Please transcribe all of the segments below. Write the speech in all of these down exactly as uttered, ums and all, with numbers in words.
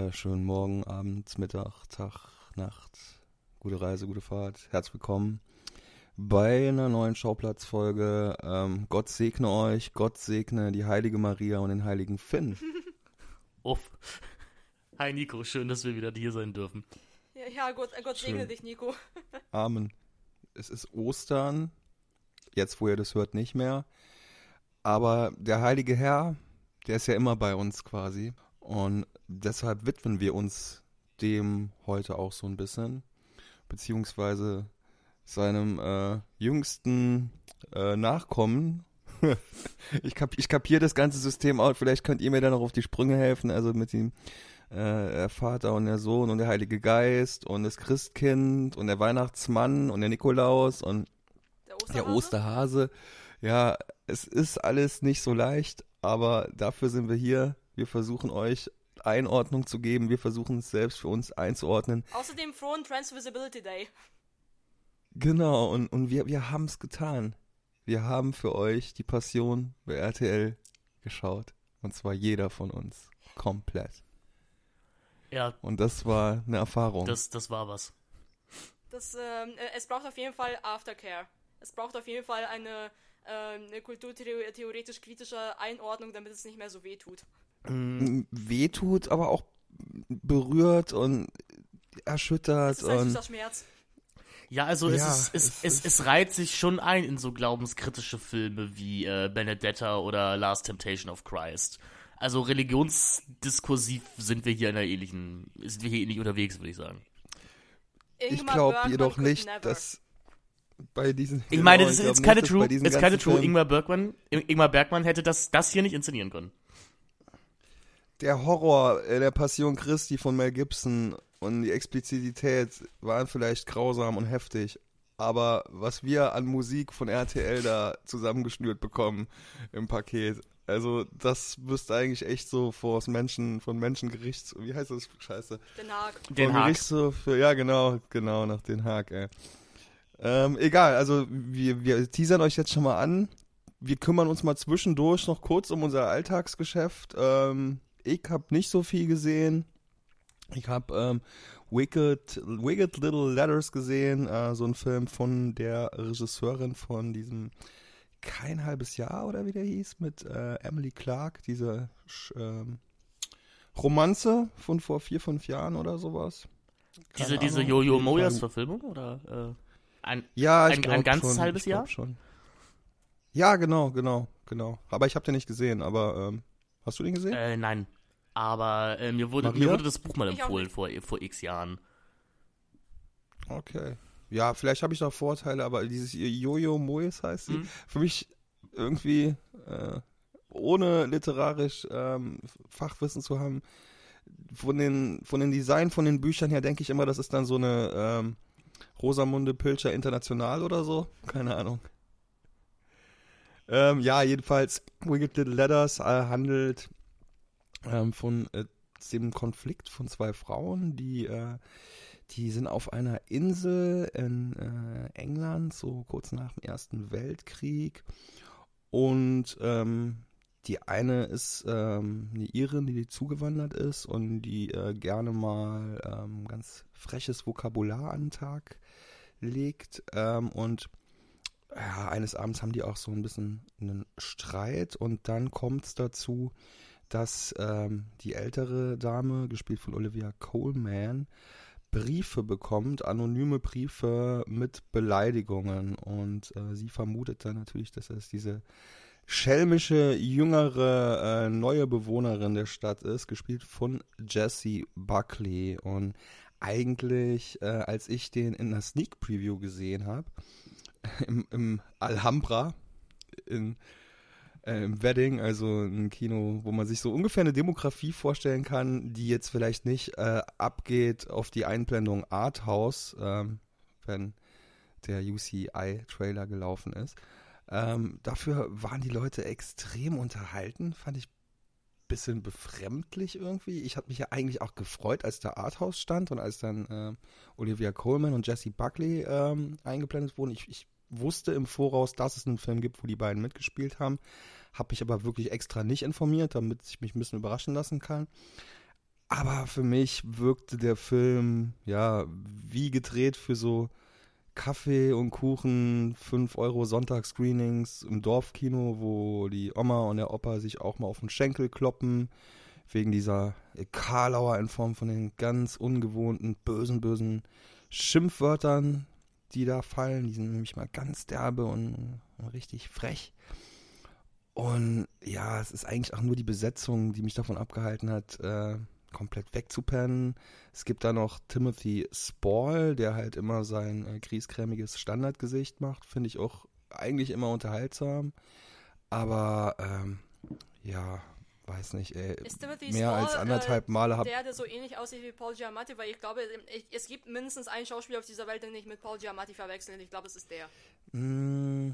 wunderschönen Morgen, Abend, Mittag, Tag, Nacht, gute Reise, gute Fahrt. Herzlich willkommen bei einer neuen Schauplatzfolge. Ähm, Gott segne euch, Gott segne die heilige Maria und den heiligen Finn. Uff. Hi Nico, schön, dass wir wieder hier sein dürfen. Ja, ja Gott, Gott segne dich, Nico. Amen. Es ist Ostern, jetzt wo ihr das hört nicht mehr, aber der heilige Herr, der ist ja immer bei uns quasi und deshalb widmen wir uns dem heute auch so ein bisschen, beziehungsweise seinem äh, jüngsten äh, Nachkommen. ich, kap- ich kapiere das ganze System auch, vielleicht könnt ihr mir da noch auf die Sprünge helfen, also mit dem äh, der Vater und der Sohn und der Heilige Geist und das Christkind und der Weihnachtsmann und der Nikolaus und Der Osterhase? der Osterhase. Ja, es ist alles nicht so leicht, aber dafür sind wir hier. Wir versuchen euch Einordnung zu geben, wir versuchen es selbst für uns einzuordnen. Außerdem frohen Transvisibility Day. Genau, und, und wir, wir haben es getan. Wir haben für euch die Passion bei R T L geschaut. Und zwar jeder von uns. Komplett. Ja. Und das war eine Erfahrung. Das, das war was. Das, ähm, äh, es braucht auf jeden Fall Aftercare. Es braucht auf jeden Fall eine, ähm, eine kulturtheoretisch-kritische Einordnung, damit es nicht mehr so weh tut. Mhm. Wehtut, aber auch berührt und erschüttert. Es ist ein und süßer Schmerz. Ja, also Ja, es, ist, es, es es, ist- es reiht sich schon ein in so glaubenskritische Filme wie äh, Benedetta oder Last Temptation of Christ. Also religionsdiskursiv sind wir hier in einer ähnlichen, sind wir hier ähnlich unterwegs, würde ich sagen. ich Ingmar glaube Bergman jedoch could nicht, never. dass bei diesen... Ich meine, genau, das ist glaub it's nicht, kinda dass true, bei diesen it's kinda ganzen true, Filmen Ingmar Bergman, Ingmar Bergman hätte das, das hier nicht inszenieren können. Der Horror äh, der Passion Christi von Mel Gibson und die Explizität waren vielleicht grausam und heftig, aber was wir an Musik von R T L da zusammengeschnürt bekommen im Paket, also das müsste eigentlich echt so vor das Menschen, von Menschengerichts... Wie heißt das? Scheiße. Den Haag. Den Vom Haag. Gerichtshof für, ja, genau, genau, nach Den Haag, ey. Ähm, egal, also wir, wir teasern euch jetzt schon mal an. Wir kümmern uns mal zwischendurch noch kurz um unser Alltagsgeschäft. Ähm, ich habe nicht so viel gesehen. Ich habe ähm, Wicked, Wicked Little Letters gesehen, äh, so ein Film von der Regisseurin von diesem Kein halbes Jahr oder wie der hieß, mit äh, Emily Clark, diese Sch- ähm, Romanze von vor vier, fünf Jahren oder sowas. Keine Diese, diese Ahnung, Jojo auf jeden Moyes Fall. Verfilmung oder äh, ein, Ja, ich ein, glaub ein ganzes schon, halbes ich glaub Jahr? schon. Ja, genau, genau, genau. Aber ich habe den nicht gesehen, aber ähm, hast du den gesehen? Äh, nein. Aber äh, mir, wurde, Maria? mir wurde das Buch mal Ich auch empfohlen nicht. vor, vor x Jahren. Okay. Ja, vielleicht habe ich da Vorteile, aber dieses Jojo Moyes heißt sie, Mhm. für mich irgendwie äh, ohne literarisch ähm, Fachwissen zu haben, von den, von den Design von den Büchern her denke ich immer, das ist dann so eine ähm, Rosamunde Pilcher International oder so. Keine Ahnung. Ähm, ja, jedenfalls Wicked Little Letters äh, handelt ähm, von äh, dem Konflikt von zwei Frauen, die äh, die sind auf einer Insel in äh, England, so kurz nach dem Ersten Weltkrieg. Und ähm, die eine ist ähm, eine Irin, die zugewandert ist und die äh, gerne mal ähm, ganz freches Vokabular an den Tag legt. Ähm, und ja, eines Abends haben die auch so ein bisschen einen Streit und dann kommt es dazu, dass ähm, die ältere Dame, gespielt von Olivia Colman, Briefe bekommt, anonyme Briefe mit Beleidigungen und äh, sie vermutet dann natürlich, dass es diese schelmische, jüngere, äh, neue Bewohnerin der Stadt ist, gespielt von Jessie Buckley. Und eigentlich, äh, als ich den in der Sneak Preview gesehen habe, im, im Alhambra, in Äh, im Wedding, also ein Kino, wo man sich so ungefähr eine Demografie vorstellen kann, die jetzt vielleicht nicht äh, abgeht auf die Einblendung Arthouse, ähm, wenn der U C I-Trailer gelaufen ist. Ähm, dafür waren die Leute extrem unterhalten, fand ich ein bisschen befremdlich irgendwie. Ich habe mich ja eigentlich auch gefreut, als da Arthouse stand und als dann äh, Olivia Colman und Jessie Buckley ähm, eingeblendet wurden. Ich, ich wusste im Voraus, dass es einen Film gibt, wo die beiden mitgespielt haben, habe mich aber wirklich extra nicht informiert, damit ich mich ein bisschen überraschen lassen kann. Aber für mich wirkte der Film, ja, wie gedreht für so Kaffee und Kuchen, fünf Euro Sonntagsscreenings im Dorfkino, wo die Oma und der Opa sich auch mal auf den Schenkel kloppen, wegen dieser Karlauer in Form von den ganz ungewohnten, bösen, bösen Schimpfwörtern, die da fallen. Die sind nämlich mal ganz derbe und, und richtig frech. Und ja, es ist eigentlich auch nur die Besetzung, die mich davon abgehalten hat, äh, komplett wegzupennen. Es gibt da noch Timothy Spall, der halt immer sein äh, griesgrämiges Standardgesicht macht. Finde ich auch eigentlich immer unterhaltsam. Aber, ähm, ja, weiß nicht, ey, mehr Spall, als anderthalb äh, Male habe der, der so ähnlich aussieht wie Paul Giamatti, weil ich glaube, ich, es gibt mindestens einen Schauspieler auf dieser Welt, den ich mit Paul Giamatti verwechseln. Ich glaube, es ist der. Mm,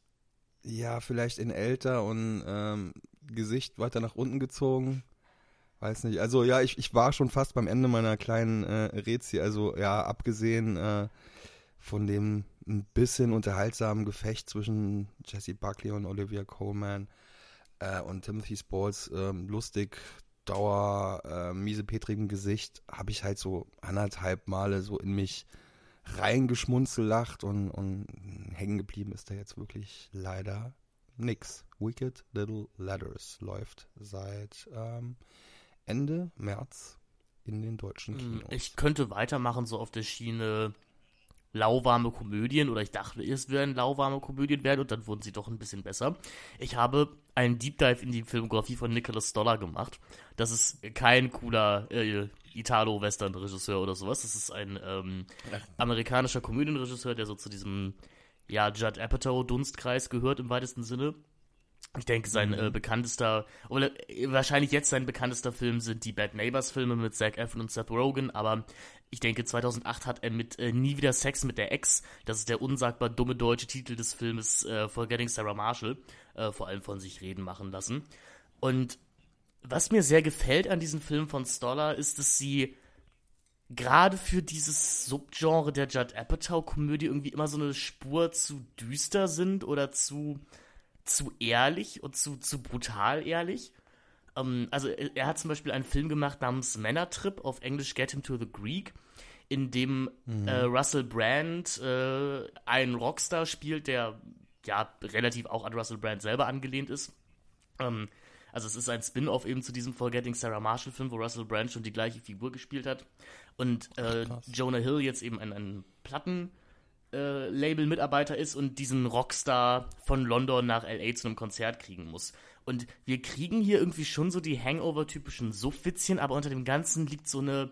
ja, vielleicht in älter und ähm, Gesicht weiter nach unten gezogen. Weiß nicht. Also ja, ich, ich war schon fast beim Ende meiner kleinen äh, Rätsel. Also ja, abgesehen äh, von dem ein bisschen unterhaltsamen Gefecht zwischen Jessie Buckley und Olivia Colman äh, und Timothy Spalls ähm, lustig, Dauer, äh, miesepetrigem Gesicht, habe ich halt so anderthalb Male so in mich reingeschmunzelacht und, und hängen geblieben ist da jetzt wirklich leider nix. Wicked Little Letters läuft seit ähm, Ende März in den deutschen Kinos. Ich könnte weitermachen, so auf der Schiene lauwarme Komödien, oder ich dachte, es werden lauwarme Komödien werden, und dann wurden sie doch ein bisschen besser. Ich habe einen Deep Dive in die Filmografie von Nicholas Stoller gemacht. Das ist kein cooler äh, Italo-Western-Regisseur oder sowas. Das ist ein ähm, amerikanischer Komödienregisseur, der so zu diesem ja, Judd Apatow-Dunstkreis gehört im weitesten Sinne. Ich denke, sein mhm. äh, bekanntester, oder äh, wahrscheinlich jetzt sein bekanntester Film sind die Bad Neighbors-Filme mit Zac Efron und Seth Rogen, aber ich denke, zweitausendacht hat er mit äh, Nie wieder Sex mit der Ex, das ist der unsagbar dumme deutsche Titel des Filmes, äh, Forgetting Sarah Marshall, äh, vor allem von sich reden machen lassen. Und was mir sehr gefällt an diesem Film von Stoller, ist, dass sie gerade für dieses Subgenre der Judd Apatow-Komödie irgendwie immer so eine Spur zu düster sind oder zu zu ehrlich und zu, zu brutal ehrlich. Ähm, also er, er hat zum Beispiel einen Film gemacht namens Männertrip, auf Englisch Get Him to the Greek, in dem mhm. äh, Russell Brand äh, einen Rockstar spielt, der ja relativ auch an Russell Brand selber angelehnt ist. Ähm, also es ist ein Spin-off eben zu diesem Forgetting Sarah Marshall Film, wo Russell Brand schon die gleiche Figur gespielt hat. Und äh, Jonah Hill jetzt eben ein, ein Platten Äh, Label-Mitarbeiter ist und diesen Rockstar von London nach L A zu einem Konzert kriegen muss. Und wir kriegen hier irgendwie schon so die Hangover-typischen Suff-Witzchen, aber unter dem Ganzen liegt so eine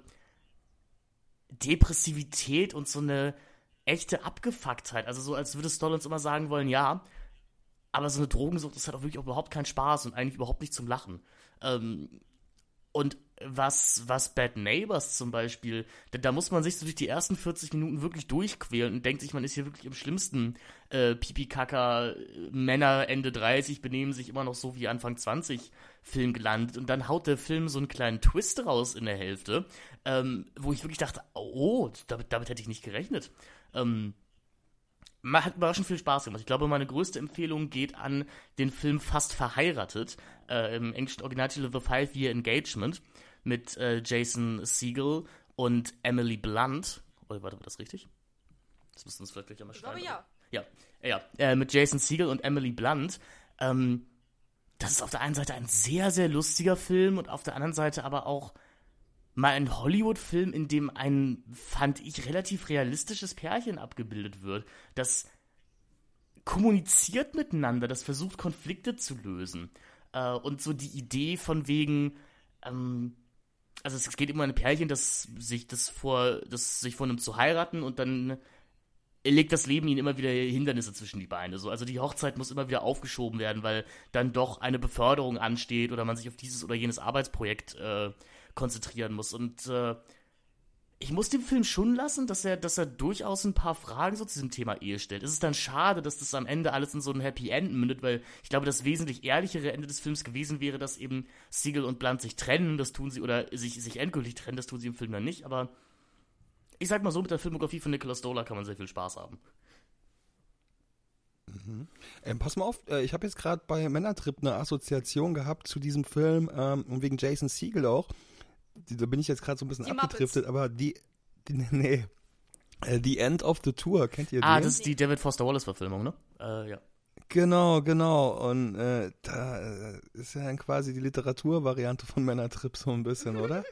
Depressivität und so eine echte Abgefucktheit. Also so, als würde Stoll uns immer sagen wollen, ja, aber so eine Drogensucht ist halt auch wirklich auch überhaupt kein Spaß und eigentlich überhaupt nicht zum Lachen. Ähm, und was, was Bad Neighbors zum Beispiel, da, da muss man sich so durch die ersten vierzig Minuten wirklich durchquälen und denkt sich, man ist hier wirklich im schlimmsten äh, Pipi-Kaka, Männer Ende dreißig benehmen sich immer noch so wie Anfang zwanzig Film gelandet, und dann haut der Film so einen kleinen Twist raus in der Hälfte, ähm, wo ich wirklich dachte, oh, damit, damit hätte ich nicht gerechnet. Ähm, Hat mir auch schon viel Spaß gemacht. Ich glaube, meine größte Empfehlung geht an den Film Fast verheiratet, äh, im englischen Originaltitel The Five-Year Engagement, mit äh, Jason Segel und Emily Blunt. Oder warte, war das richtig? Das müssten wir uns vielleicht gleich einmal schreiben. Ich glaube, ja. Ja, ja. Äh, mit Jason Segel und Emily Blunt. Ähm, das ist auf der einen Seite ein sehr, sehr lustiger Film und auf der anderen Seite aber auch mal ein Hollywood-Film, in dem ein, fand ich, relativ realistisches Pärchen abgebildet wird, das kommuniziert miteinander, das versucht, Konflikte zu lösen. Äh, und so die Idee von wegen, ähm, also es geht immer um ein Pärchen, das sich das vor, das sich vornimmt zu heiraten, und dann legt das Leben ihnen immer wieder Hindernisse zwischen die Beine. So. Also die Hochzeit muss immer wieder aufgeschoben werden, weil dann doch eine Beförderung ansteht oder man sich auf dieses oder jenes Arbeitsprojekt äh, konzentrieren muss. Und äh, ich muss dem Film schon lassen, dass er, dass er durchaus ein paar Fragen so zu diesem Thema Ehe stellt. Es ist dann schade, dass das am Ende alles in so ein Happy End mündet, weil ich glaube, das wesentlich ehrlichere Ende des Films gewesen wäre, dass eben Segel und Blunt sich trennen, das tun sie, oder sich, sich endgültig trennen, das tun sie im Film dann nicht, aber ich sag mal so, mit der Filmografie von Nicholas Stoller kann man sehr viel Spaß haben. Mhm. Ähm, pass mal auf, äh, ich habe jetzt gerade bei Männertrip eine Assoziation gehabt zu diesem Film, ähm, und wegen Jason Segel auch. die, da bin ich jetzt gerade so ein bisschen Die abgedriftet, aber die, die nee, äh, The End of the Tour, kennt ihr Ah, den? das ist die David Foster Wallace-Verfilmung, ne? Äh, ja. Genau, genau. Und äh, da äh, ist ja dann quasi die Literaturvariante von Männertrip so ein bisschen, oder?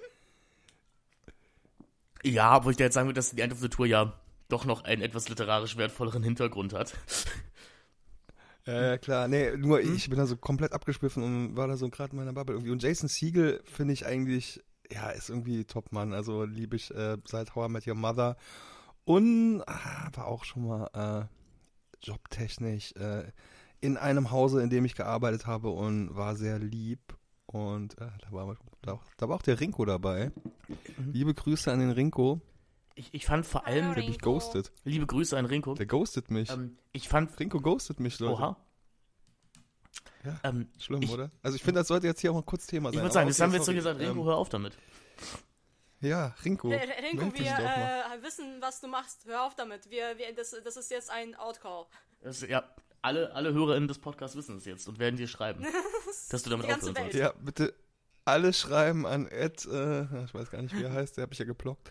Ja, obwohl ich dir jetzt sagen würde, dass die End of the Tour ja doch noch einen etwas literarisch wertvolleren Hintergrund hat. Ja, ja, klar. Nee, nur ich bin da so komplett abgeschwiffen und war da so gerade in meiner Bubble irgendwie. Und Jason Segel finde ich eigentlich, ja, ist irgendwie Top-Mann. Also liebe ich äh, seit How I Met Your Mother. Und ah, war auch schon mal äh, jobtechnisch äh, in einem Hause, in dem ich gearbeitet habe und war sehr lieb. Und äh, da, war, da, da war auch der Rinko dabei. Mhm. Liebe Grüße an den Rinko. Ich, ich fand vor allem, Der mich ghostet. liebe Grüße an Rinko. Der ghostet mich. Ähm, ich fand, Rinko ghostet mich, Leute. oha. Ja, Ähm, schlimm, ich- oder? Also ich finde, das sollte jetzt hier auch mal kurz Thema sein. ich würde Aber sagen, das okay, haben wir jetzt so sorry. gesagt, Rinko, Ähm, hör auf damit. Ja, Rinko. R- R- Renko, meld dich wir doch mal. äh, wissen, was du machst. Hör auf damit. Wir, wir, das, das ist jetzt ein Outcall. Das, ja, alle, alle HörerInnen des Podcasts wissen es jetzt und werden dir schreiben, dass du damit Die ganze aufhören Welt. sollst. Ja, bitte alle schreiben an Ed, äh, ich weiß gar nicht, wie er heißt, der hat mich ja geblockt.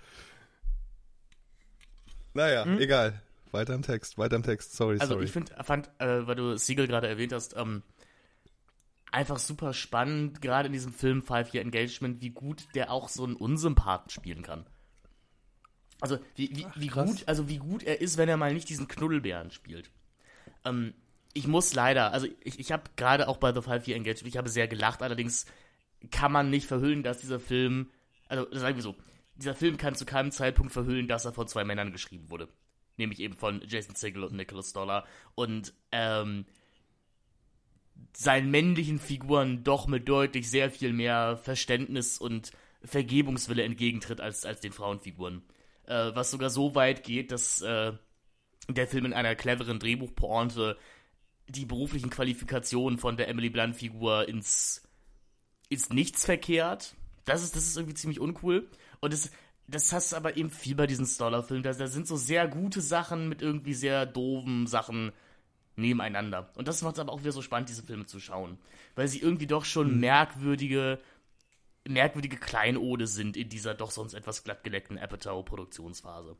Naja, Hm? egal. Weiter im Text, weiter im Text, sorry, Also sorry. ich find, fand, äh, weil du Siegel gerade erwähnt hast, ähm, einfach super spannend, gerade in diesem Film Five Year Engagement, wie gut der auch so einen Unsympathen spielen kann. Also wie, wie, Ach, wie krass. gut, also wie gut er ist, wenn er mal nicht diesen Knuddelbären spielt. Ähm, ich muss leider, also ich, ich habe gerade auch bei The Five Year Engagement, ich habe sehr gelacht, allerdings kann man nicht verhüllen, dass dieser Film, also sagen wir so, dieser Film kann zu keinem Zeitpunkt verhüllen, dass er von zwei Männern geschrieben wurde. Nämlich eben von Jason Segel und Nicholas Stoller. Und ähm, seinen männlichen Figuren doch mit deutlich sehr viel mehr Verständnis und Vergebungswille entgegentritt als, als den Frauenfiguren. Äh, was sogar so weit geht, dass äh, der Film in einer cleveren Drehbuchpointe die beruflichen Qualifikationen von der Emily Blunt-Figur ins, ins Nichts verkehrt. Das ist, das ist irgendwie ziemlich uncool. Und das, das hast du aber eben viel bei diesen Stoller-Filmen. Da, da sind so sehr gute Sachen mit irgendwie sehr doofen Sachen nebeneinander. Und das macht es aber auch wieder so spannend, diese Filme zu schauen. Weil sie irgendwie doch schon Mhm. merkwürdige, merkwürdige Kleinode sind in dieser doch sonst etwas glattgeleckten Apatow-Produktionsphase.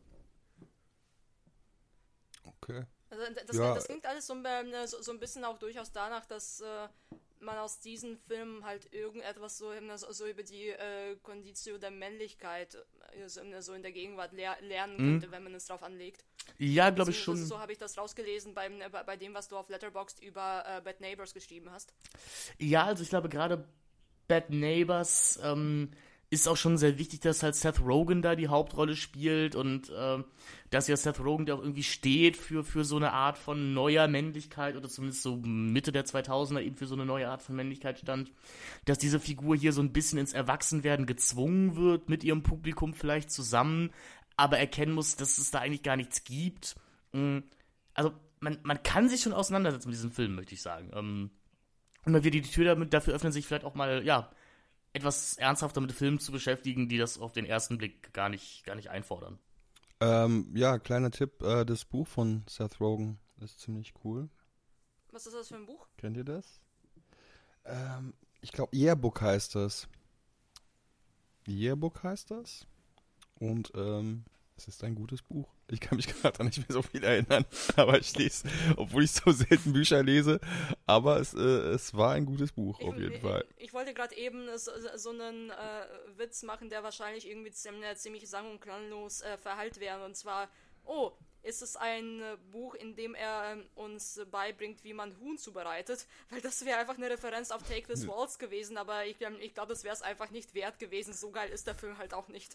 Okay. Also das, Ja. das klingt alles so, ein- so, so ein bisschen auch durchaus danach, dass äh, man aus diesen Filmen halt irgendetwas so, eben so, so über die äh, Conditio der Männlichkeit äh, so, so in der Gegenwart lehr lernen Mhm. könnte, wenn man es drauf anlegt. Ja, glaube ich so, schon. So, so habe ich das rausgelesen beim, äh, bei, bei dem, was du auf Letterboxd über äh, Bad Neighbors geschrieben hast. Ja, also ich glaube gerade Bad Neighbors ähm, ist auch schon sehr wichtig, dass halt Seth Rogen da die Hauptrolle spielt und ähm, dass ja Seth Rogen da auch irgendwie steht für, für so eine Art von neuer Männlichkeit oder zumindest so Mitte der zweitausender eben für so eine neue Art von Männlichkeit stand. Dass diese Figur hier so ein bisschen ins Erwachsenwerden gezwungen wird, mit ihrem Publikum vielleicht zusammen, aber erkennen muss, dass es da eigentlich gar nichts gibt. Mm, Also man, man kann sich schon auseinandersetzen mit diesem Film, möchte ich sagen. Ähm, Und mal wieder die Tür damit, dafür öffnen sich vielleicht auch mal, ja, etwas ernsthafter mit Filmen zu beschäftigen, die das auf den ersten Blick gar nicht, gar nicht einfordern. Ähm, ja, kleiner Tipp, äh, das Buch von Seth Rogen ist ziemlich cool. Was ist das für ein Buch? Kennt ihr das? Ähm, ich glaube, Yearbook heißt das. Yearbook heißt das. Und ähm, es ist ein gutes Buch. Ich kann mich gerade nicht mehr so viel erinnern, aber ich lese, obwohl ich so selten Bücher lese, aber es, äh, es war ein gutes Buch, auf jeden ich, Fall. Ich, ich wollte gerade eben so, so einen äh, Witz machen, der wahrscheinlich irgendwie ziemlich, ziemlich sang- und klanglos äh, verhallt wäre. Und zwar, oh, ist es ein äh, Buch, in dem er ähm, uns äh, beibringt, wie man Huhn zubereitet? Weil das wäre einfach eine Referenz auf Take This Waltz gewesen, aber ich, ähm, ich glaube, das wäre es einfach nicht wert gewesen. So geil ist der Film halt auch nicht.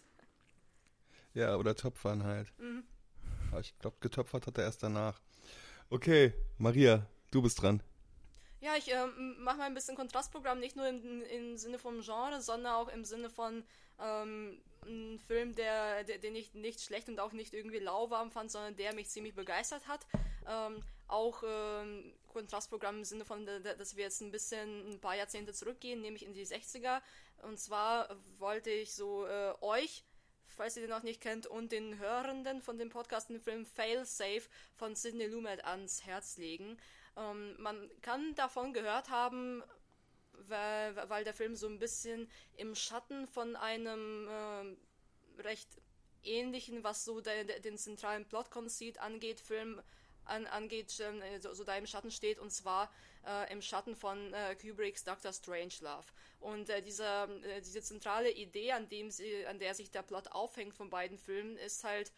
Ja, oder Töpfern halt. Mhm. Aber ich glaube, getöpfert hat er erst danach. Okay, Maria, du bist dran. Ja, ich ähm, mache mal ein bisschen Kontrastprogramm, nicht nur im, im Sinne vom Genre, sondern auch im Sinne von ähm, einem Film, der, der, den ich nicht schlecht und auch nicht irgendwie lauwarm fand, sondern der mich ziemlich begeistert hat. Ähm, auch ähm, Kontrastprogramm im Sinne von, dass wir jetzt ein bisschen ein paar Jahrzehnte zurückgehen, nämlich in die sechziger. Und zwar wollte ich so äh, euch, falls ihr den noch nicht kennt, und den Hörenden von dem Podcast den Film Fail Safe von Sidney Lumet ans Herz legen. Ähm, man kann davon gehört haben, weil, weil der Film so ein bisschen im Schatten von einem äh, recht ähnlichen, was so der, der, den zentralen Plot-Conceit angeht, Film an, angeht, äh, so, so da im Schatten steht, und zwar äh, im Schatten von äh, Kubricks Doctor Strangelove. Und äh, diese, äh, diese zentrale Idee, an, dem sie, an der sich der Plot aufhängt von beiden Filmen, ist halt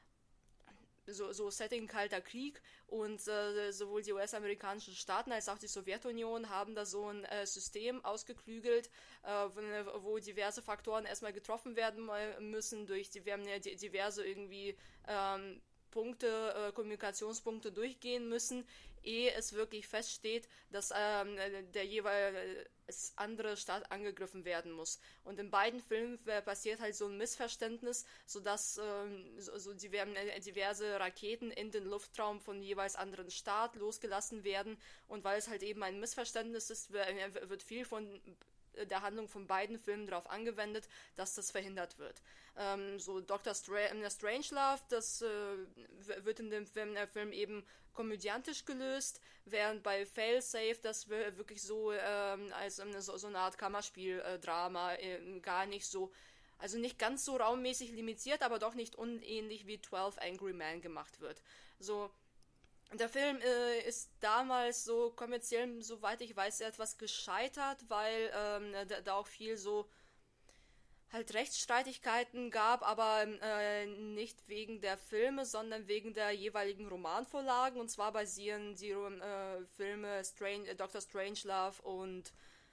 so, so Setting Kalter Krieg, und äh, sowohl die U S-amerikanischen Staaten als auch die Sowjetunion haben da so ein äh, System ausgeklügelt, äh, wo, wo diverse Faktoren erstmal getroffen werden müssen, durch die, wir haben ja diverse irgendwie ähm, Punkte, äh, Kommunikationspunkte durchgehen müssen, ehe es wirklich feststeht, dass ähm, der jeweils andere Staat angegriffen werden muss. Und in beiden Filmen passiert halt so ein Missverständnis, sodass ähm, so, so diverse Raketen in den Luftraum von jeweils anderen Staat losgelassen werden. Und weil es halt eben ein Missverständnis ist, wird viel von der Handlung von beiden Filmen darauf angewendet, dass das verhindert wird. Ähm, so Doctor Stra- Strangelove, das äh, wird in dem Film, der Film eben komödiantisch gelöst, während bei Failsafe das wirklich so ähm, als ähm, so, so eine Art Kammerspiel-Drama äh, gar nicht so, also nicht ganz so raummäßig limitiert, aber doch nicht unähnlich wie zwölf Angry Men gemacht wird. So, der Film äh, ist damals so kommerziell, soweit ich weiß, etwas gescheitert, weil ähm, da, da auch viel so halt Rechtsstreitigkeiten gab, aber äh, nicht wegen der Filme, sondern wegen der jeweiligen Romanvorlagen. Und zwar basieren die äh, Filme Strange, äh, Doctor Strangelove und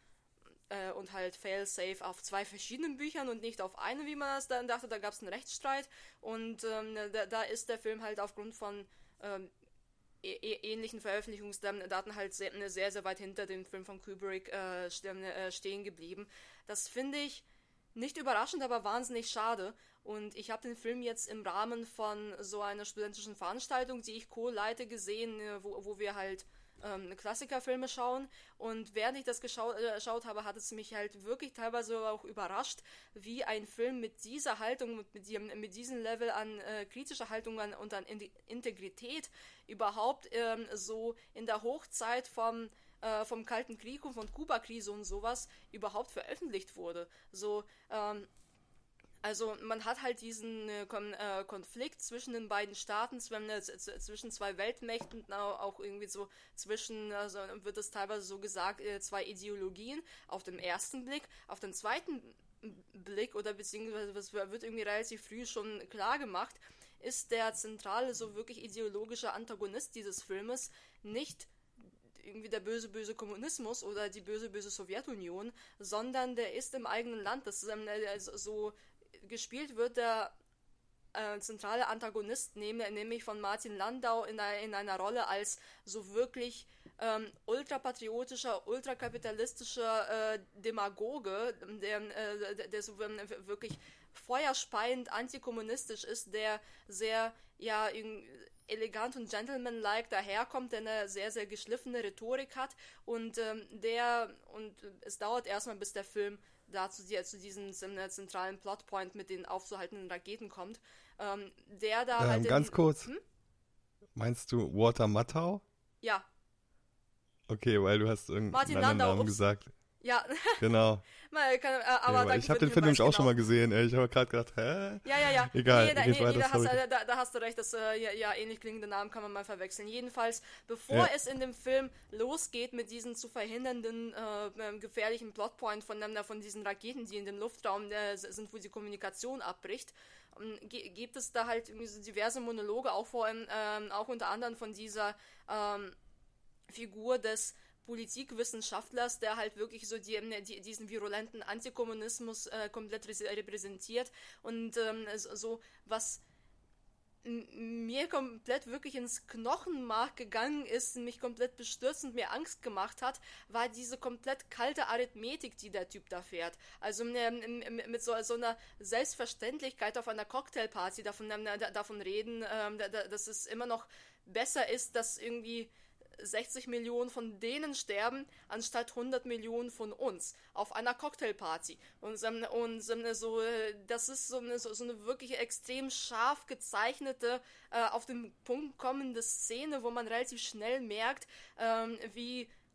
äh, und halt Failsafe auf zwei verschiedenen Büchern und nicht auf einem, wie man das dann dachte. Da gab es einen Rechtsstreit, und ähm, da, da ist der Film halt aufgrund von ähm, ähnlichen Veröffentlichungsdaten halt sehr, sehr, sehr weit hinter dem Film von Kubrick äh, stehen geblieben. Das finde ich nicht überraschend, aber wahnsinnig schade. Und ich habe den Film jetzt im Rahmen von so einer studentischen Veranstaltung, die ich co-leite, gesehen, wo, wo wir halt ähm, Klassikerfilme schauen. Und während ich das geschaut äh, geschaut habe, hat es mich halt wirklich teilweise auch überrascht, wie ein Film mit dieser Haltung, mit, mit, diesem, mit diesem Level an äh, kritischer Haltung an, und an Integrität überhaupt ähm, so in der Hochzeit vom äh, vom Kalten Krieg und von Kuba-Krise und sowas überhaupt veröffentlicht wurde. So, ähm, also man hat halt diesen äh, Kon- äh, Konflikt zwischen den beiden Staaten, zwischen, äh, z- zwischen zwei Weltmächten, äh, auch irgendwie so zwischen, also wird es teilweise so gesagt, äh, zwei Ideologien auf den ersten Blick. Auf den zweiten Blick, oder beziehungsweise das wird irgendwie relativ früh schon klar gemacht, ist der zentrale, so wirklich ideologische Antagonist dieses Filmes nicht irgendwie der böse, böse Kommunismus oder die böse, böse Sowjetunion, sondern der ist im eigenen Land. Das ist, ähm, so gespielt wird der äh, zentrale Antagonist, nämlich von Martin Landau in einer, in einer Rolle als so wirklich ähm, ultrapatriotischer, ultrakapitalistischer äh, Demagoge, der, äh, der, der so äh, wirklich feuerspeiend antikommunistisch ist, der sehr, ja, elegant und gentlemanlike daherkommt, der eine sehr, sehr geschliffene Rhetorik hat, und ähm, der, und es dauert erstmal, bis der Film da zu, zu diesem zentralen Plotpoint mit den aufzuhaltenden Raketen kommt, ähm, der da ähm, halt... Ganz in, kurz, hm? Meinst du Walter Matthau? Ja. Okay, weil du hast irgendeinen Martin anderen Landau, Namen ups. gesagt. Ja. Genau. Man kann, äh, aber ja, ich habe den Film nämlich auch schon mal gesehen. Ey. Ich habe gerade gedacht, hä? Ja, ja, ja. Egal, nee, da, geht's nee, weiter, nee, da, hast, sorry. da, da hast du recht, dass äh, ja, ja, ähnlich klingende Namen kann man mal verwechseln. Jedenfalls, bevor Ja. es in dem Film losgeht mit diesen zu verhindernden äh, gefährlichen Plotpoint von, äh, von diesen Raketen, die in dem Luftraum äh, sind, wo die Kommunikation abbricht, ähm, g- gibt es da halt irgendwie so diverse Monologe, auch, vor, ähm, auch unter anderem von dieser ähm, Figur des Politikwissenschaftlers, der halt wirklich so die, die, diesen virulenten Antikommunismus äh, komplett repräsentiert, und ähm, so, was m- mir komplett wirklich ins Knochenmark gegangen ist, mich komplett bestürzt und mir Angst gemacht hat, war diese komplett kalte Arithmetik, die der Typ da fährt. Also ähm, mit so, so einer Selbstverständlichkeit auf einer Cocktailparty davon, äh, davon reden, äh, dass es immer noch besser ist, dass irgendwie sechzig Millionen von denen sterben, anstatt hundert Millionen von uns auf einer Cocktailparty. Und, ähm, und ähm, so, äh, das ist so eine, so, so eine wirklich extrem scharf gezeichnete, äh, auf den Punkt kommende Szene, wo man relativ schnell merkt, ähm, wie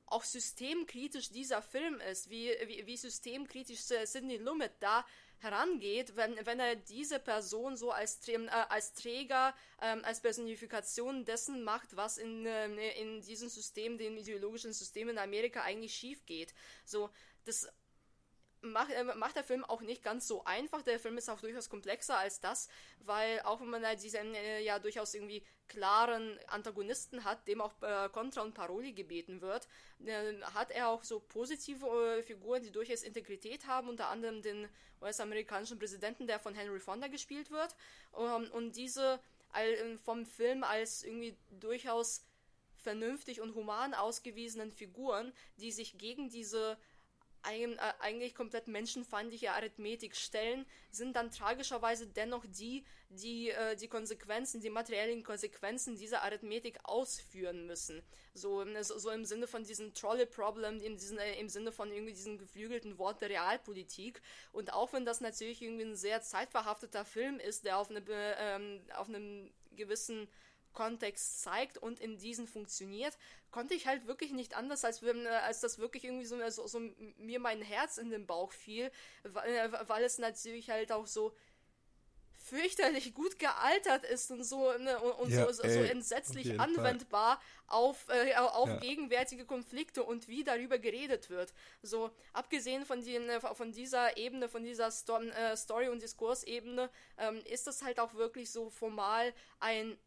auch systemkritisch dieser Film ist, wie, wie, wie systemkritisch Sidney Lumet da herangeht, wenn, wenn er diese Person so als, äh, als Träger, ähm, als Personifikation dessen macht, was in, äh, in diesem System, dem ideologischen System in Amerika eigentlich schief geht. So, das macht, äh, macht der Film auch nicht ganz so einfach. Der Film ist auch durchaus komplexer als das, weil auch wenn man halt diesen äh, ja durchaus irgendwie klaren Antagonisten hat, dem auch äh, Contra und Paroli gebeten wird, äh, hat er auch so positive äh, Figuren, die durchaus Integrität haben, unter anderem den U S-amerikanischen Präsidenten, der von Henry Fonda gespielt wird, ähm, und diese all, vom Film als irgendwie durchaus vernünftig und human ausgewiesenen Figuren, die sich gegen diese eigentlich komplett menschenfeindliche Arithmetik stellen, sind dann tragischerweise dennoch die, die äh, die Konsequenzen, die materiellen Konsequenzen dieser Arithmetik ausführen müssen. So, so, so im Sinne von diesem Trolley-Problem, im, äh, im Sinne von irgendwie diesem geflügelten Wort der Realpolitik. Und auch wenn das natürlich irgendwie ein sehr zeitverhafteter Film ist, der auf, eine, ähm, auf einem gewissen Kontext zeigt und in diesen funktioniert, konnte ich halt wirklich nicht anders, als, als das wirklich irgendwie so, so, so mir mein Herz in den Bauch fiel, weil, weil es natürlich halt auch so fürchterlich gut gealtert ist und so, ne, und, und ja, so, ey, so entsetzlich anwendbar auf, äh, auf ja. gegenwärtige Konflikte und wie darüber geredet wird. So, abgesehen von, die, von dieser Ebene, von dieser Sto- äh, Story- und Diskursebene, ähm, ist das halt auch wirklich so formal ein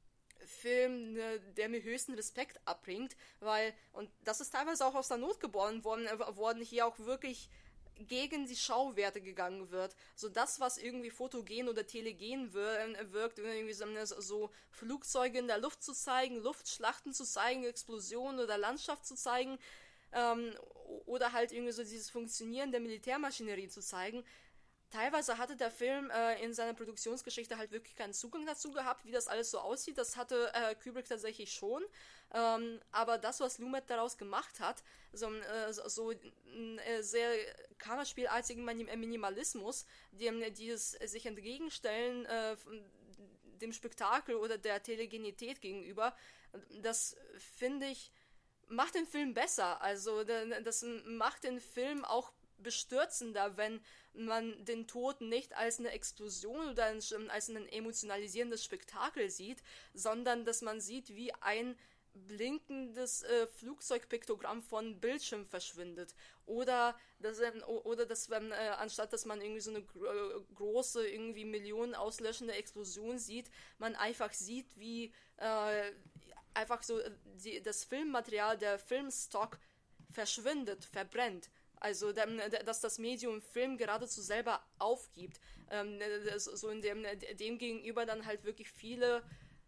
Film, ne, der mir höchsten Respekt abbringt, weil, und das ist teilweise auch aus der Not geboren worden, äh, worden hier auch wirklich gegen die Schauwerte gegangen wird. So das, was irgendwie fotogen oder telegen wir- wirkt, irgendwie so, so Flugzeuge in der Luft zu zeigen, Luftschlachten zu zeigen, Explosionen oder Landschaft zu zeigen, ähm, oder halt irgendwie so dieses Funktionieren der Militärmaschinerie zu zeigen. Teilweise hatte der Film äh, in seiner Produktionsgeschichte halt wirklich keinen Zugang dazu gehabt, wie das alles so aussieht. Das hatte äh, Kubrick tatsächlich schon. Ähm, aber das, was Lumet daraus gemacht hat, so, äh, so, so ein äh, sehr kammerspielartigen Minimalismus, die, die es sich entgegenstellen äh, dem Spektakel oder der Telegenität gegenüber, das finde ich, macht den Film besser. Also das macht den Film auch bestürzender, wenn man den Tod nicht als eine Explosion oder als ein emotionalisierendes Spektakel sieht, sondern dass man sieht, wie ein blinkendes äh, Flugzeugpiktogramm von Bildschirm verschwindet. Oder dass, äh, oder dass man, äh, anstatt dass man irgendwie so eine gro- große, irgendwie Millionen auslöschende Explosion sieht, man einfach sieht, wie äh, einfach so die, das Filmmaterial, der Filmstock verschwindet, verbrennt. Also, dass das Medium Film geradezu selber aufgibt. Ähm, so in dem, dem gegenüber dann halt wirklich viele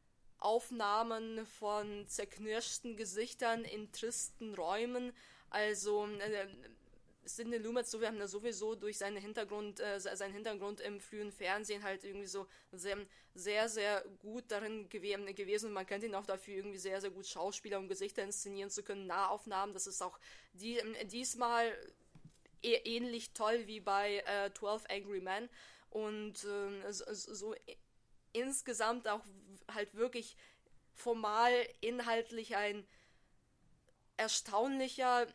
Aufnahmen von zerknirschten Gesichtern in tristen Räumen. Also, äh, Sidney Lumet so, wir haben da sowieso durch seinen Hintergrund, äh, seinen Hintergrund im frühen Fernsehen halt irgendwie so sehr, sehr, sehr gut darin gew- gewesen und man kennt ihn auch dafür, irgendwie sehr, sehr gut Schauspieler und Gesichter inszenieren zu können, Nahaufnahmen, das ist auch die, diesmal e- ähnlich toll wie bei äh, twelve Angry Men und äh, so, so insgesamt auch halt wirklich formal, inhaltlich ein erstaunlicher,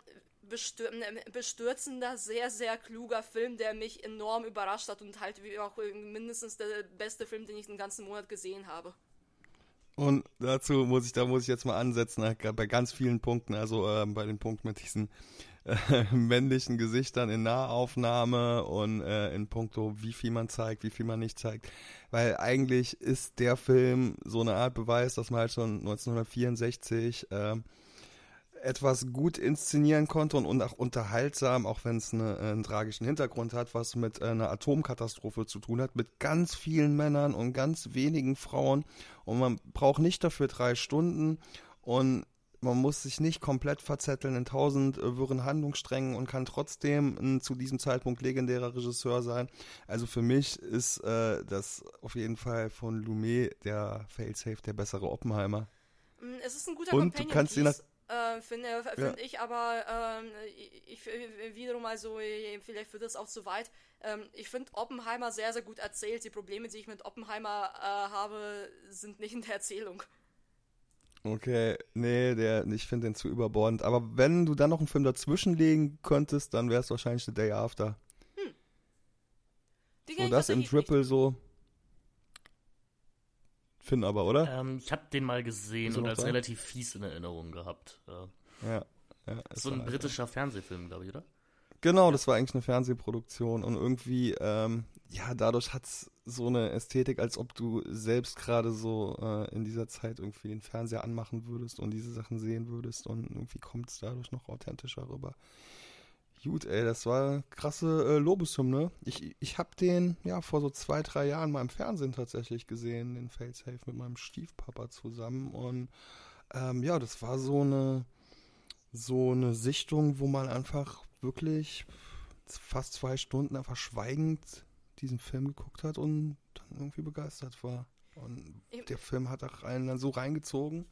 bestürzender, sehr, sehr kluger Film, der mich enorm überrascht hat und halt wie auch mindestens der beste Film, den ich den ganzen Monat gesehen habe. Und dazu muss ich, da muss ich jetzt mal ansetzen, bei ganz vielen Punkten, also äh, bei dem Punkt mit diesen äh, männlichen Gesichtern in Nahaufnahme und äh, in puncto, wie viel man zeigt, wie viel man nicht zeigt, weil eigentlich ist der Film so eine Art Beweis, dass man halt schon neunzehnhundertvierundsechzig äh, etwas gut inszenieren konnte und, und auch unterhaltsam, auch wenn es eine, einen tragischen Hintergrund hat, was mit einer Atomkatastrophe zu tun hat, mit ganz vielen Männern und ganz wenigen Frauen und man braucht nicht dafür drei Stunden und man muss sich nicht komplett verzetteln in tausend äh, wirren Handlungssträngen und kann trotzdem ein zu diesem Zeitpunkt legendärer Regisseur sein. Also für mich ist äh, das auf jeden Fall von Lumet der Failsafe, der bessere Oppenheimer. Es ist ein guter und du kannst ihn Äh, finde find ja. ich, aber ähm, ich, ich wiederum, also vielleicht führt das auch zu weit. Ähm, ich finde Oppenheimer sehr, sehr gut erzählt. Die Probleme, die ich mit Oppenheimer äh, habe, sind nicht in der Erzählung. Okay, nee, der, ich finde den zu überbordend. Aber wenn du dann noch einen Film dazwischen legen könntest, dann wäre es wahrscheinlich The Day After. Hm. Die So kenn ich das im tatsächlich Triple nicht. so. Finn aber, oder? Ähm, ich habe den mal gesehen Bist du und noch als da? relativ fies in Erinnerung gehabt. Ja. Ja. ja es So ein war britischer Fernsehfilm, glaube ich, oder? Genau, das war eigentlich eine Fernsehproduktion und irgendwie, ähm, ja, dadurch hat es so eine Ästhetik, als ob du selbst gerade so äh, in dieser Zeit irgendwie den Fernseher anmachen würdest und diese Sachen sehen würdest und irgendwie kommt es dadurch noch authentischer rüber. Gut, ey, das war krasse äh, Lobeshymne. Ich, ich habe den, ja, vor so zwei, drei Jahren mal im Fernsehen tatsächlich gesehen, den Failsafe mit meinem Stiefpapa zusammen und ähm, ja, das war so eine, so eine Sichtung, wo man einfach wirklich fast zwei Stunden einfach schweigend diesen Film geguckt hat und dann irgendwie begeistert war. Und der Film hat auch einen dann so reingezogen.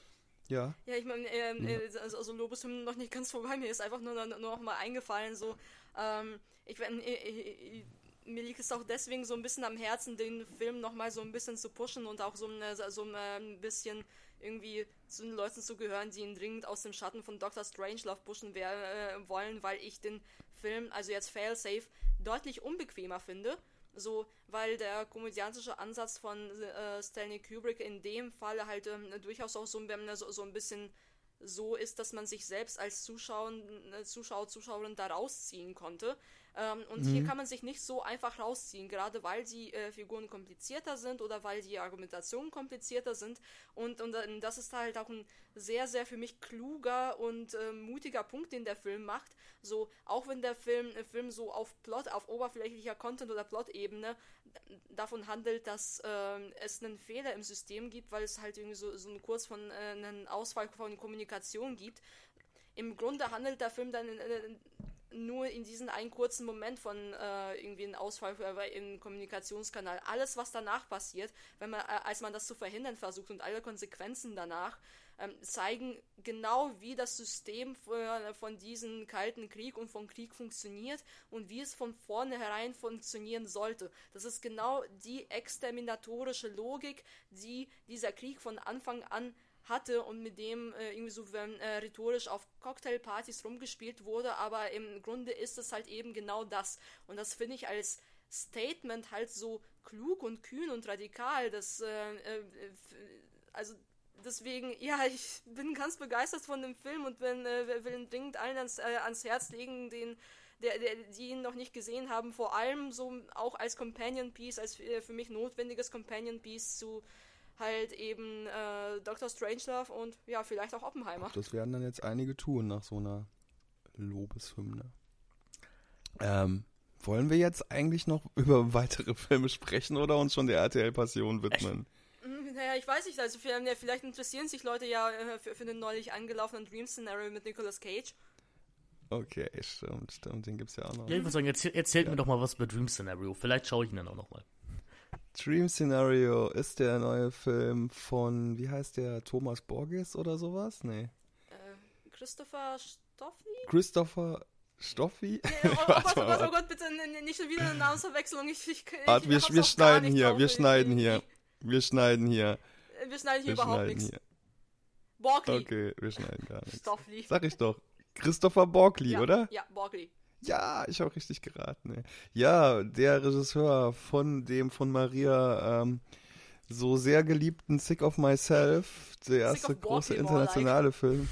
Ja. Ja, ich meine, ähm, Ja. äh, also, also Lobeshymnen noch nicht ganz vorbei. Mir ist einfach nur, nur noch mal eingefallen, so, ähm, ich mein, äh, äh, mir liegt es auch deswegen so ein bisschen am Herzen, den Film noch mal so ein bisschen zu pushen und auch so, eine, so ein bisschen irgendwie zu den Leuten zu gehören, die ihn dringend aus dem Schatten von Doctor Strangelove pushen wer- äh, wollen, weil ich den Film, also jetzt Failsafe, deutlich unbequemer finde. So, weil der komödiantische Ansatz von äh, Stanley Kubrick in dem Fall halt ähm, durchaus auch so, ein- so, so ein bisschen so ist, dass man sich selbst als Zuschauer, äh, Zuschauer, Zuschauerin da rausziehen konnte. Ähm, und hier kann man sich nicht so einfach rausziehen, gerade weil die äh, Figuren komplizierter sind oder weil die Argumentationen komplizierter sind. Und, und äh, das ist halt auch ein sehr, sehr für mich kluger und äh, mutiger Punkt, den der Film macht. So, auch wenn der Film, äh, Film so auf Plot, auf oberflächlicher Content- oder Plot-Ebene davon handelt, dass äh, es einen Fehler im System gibt, weil es halt irgendwie so, so einen Kurs von äh, einen Ausfall von Kommunikation gibt. Im Grunde handelt der Film dann äh, nur in diesem einen kurzen Moment von äh, irgendwie einem Ausfall im Kommunikationskanal. Alles, was danach passiert, wenn man, äh, als man das zu verhindern versucht und alle Konsequenzen danach, ähm, zeigen genau, wie das System von, von diesem Kalten Krieg und vom Krieg funktioniert und wie es von vornherein funktionieren sollte. Das ist genau die exterminatorische Logik, die dieser Krieg von Anfang an hatte und mit dem äh, irgendwie so äh, rhetorisch auf Cocktailpartys rumgespielt wurde, aber im Grunde ist es halt eben genau das. Und das finde ich als Statement halt so klug und kühn und radikal, dass äh, äh, also deswegen, ja, ich bin ganz begeistert von dem Film und bin, äh, will ihn dringend allen ans, äh, ans Herz legen, den Der, der, die ihn noch nicht gesehen haben, vor allem so auch als Companion Piece, als äh, für mich notwendiges Companion Piece zu halt eben äh, Doctor Strangelove und ja, vielleicht auch Oppenheimer. Das werden dann jetzt einige tun nach so einer Lobeshymne. Ähm, wollen wir jetzt eigentlich noch über weitere Filme sprechen oder uns schon der R T L-Passion widmen? Naja, ich weiß nicht, also vielleicht, vielleicht interessieren sich Leute ja äh, für, für den neulich angelaufenen Dream-Szenario mit Nicolas Cage. Okay, stimmt, stimmt, den gibt's ja auch noch. Ja, ich würde sagen, erzähl, erzählt ja. mir doch mal was über Dream Scenario. Vielleicht schaue ich ihn dann auch noch mal. Dream Scenario ist der neue Film von, wie heißt der, Thomas Borges oder sowas? Nee. Äh, Christopher Stoffi? Christopher Stoffi? Nee, oh, oh, Gott, oh Gott, oh Gott, bitte nicht schon wieder eine Namensverwechslung. Ich, ich, ich, Art, wir, ich wir schneiden hier, drauf. wir schneiden hier. Wir schneiden hier. Wir schneiden hier Wir überhaupt schneiden nichts. hier. Borgli. Okay, wir schneiden gar nichts. Stoffli. Sag ich doch. Christopher Borgli, Ja, oder? ja, Borgli. Ja, ich habe richtig geraten. Ey. Ja, der Regisseur von dem von Maria ähm, so sehr geliebten Sick of Myself, der erste of große Borgli, more internationale Film.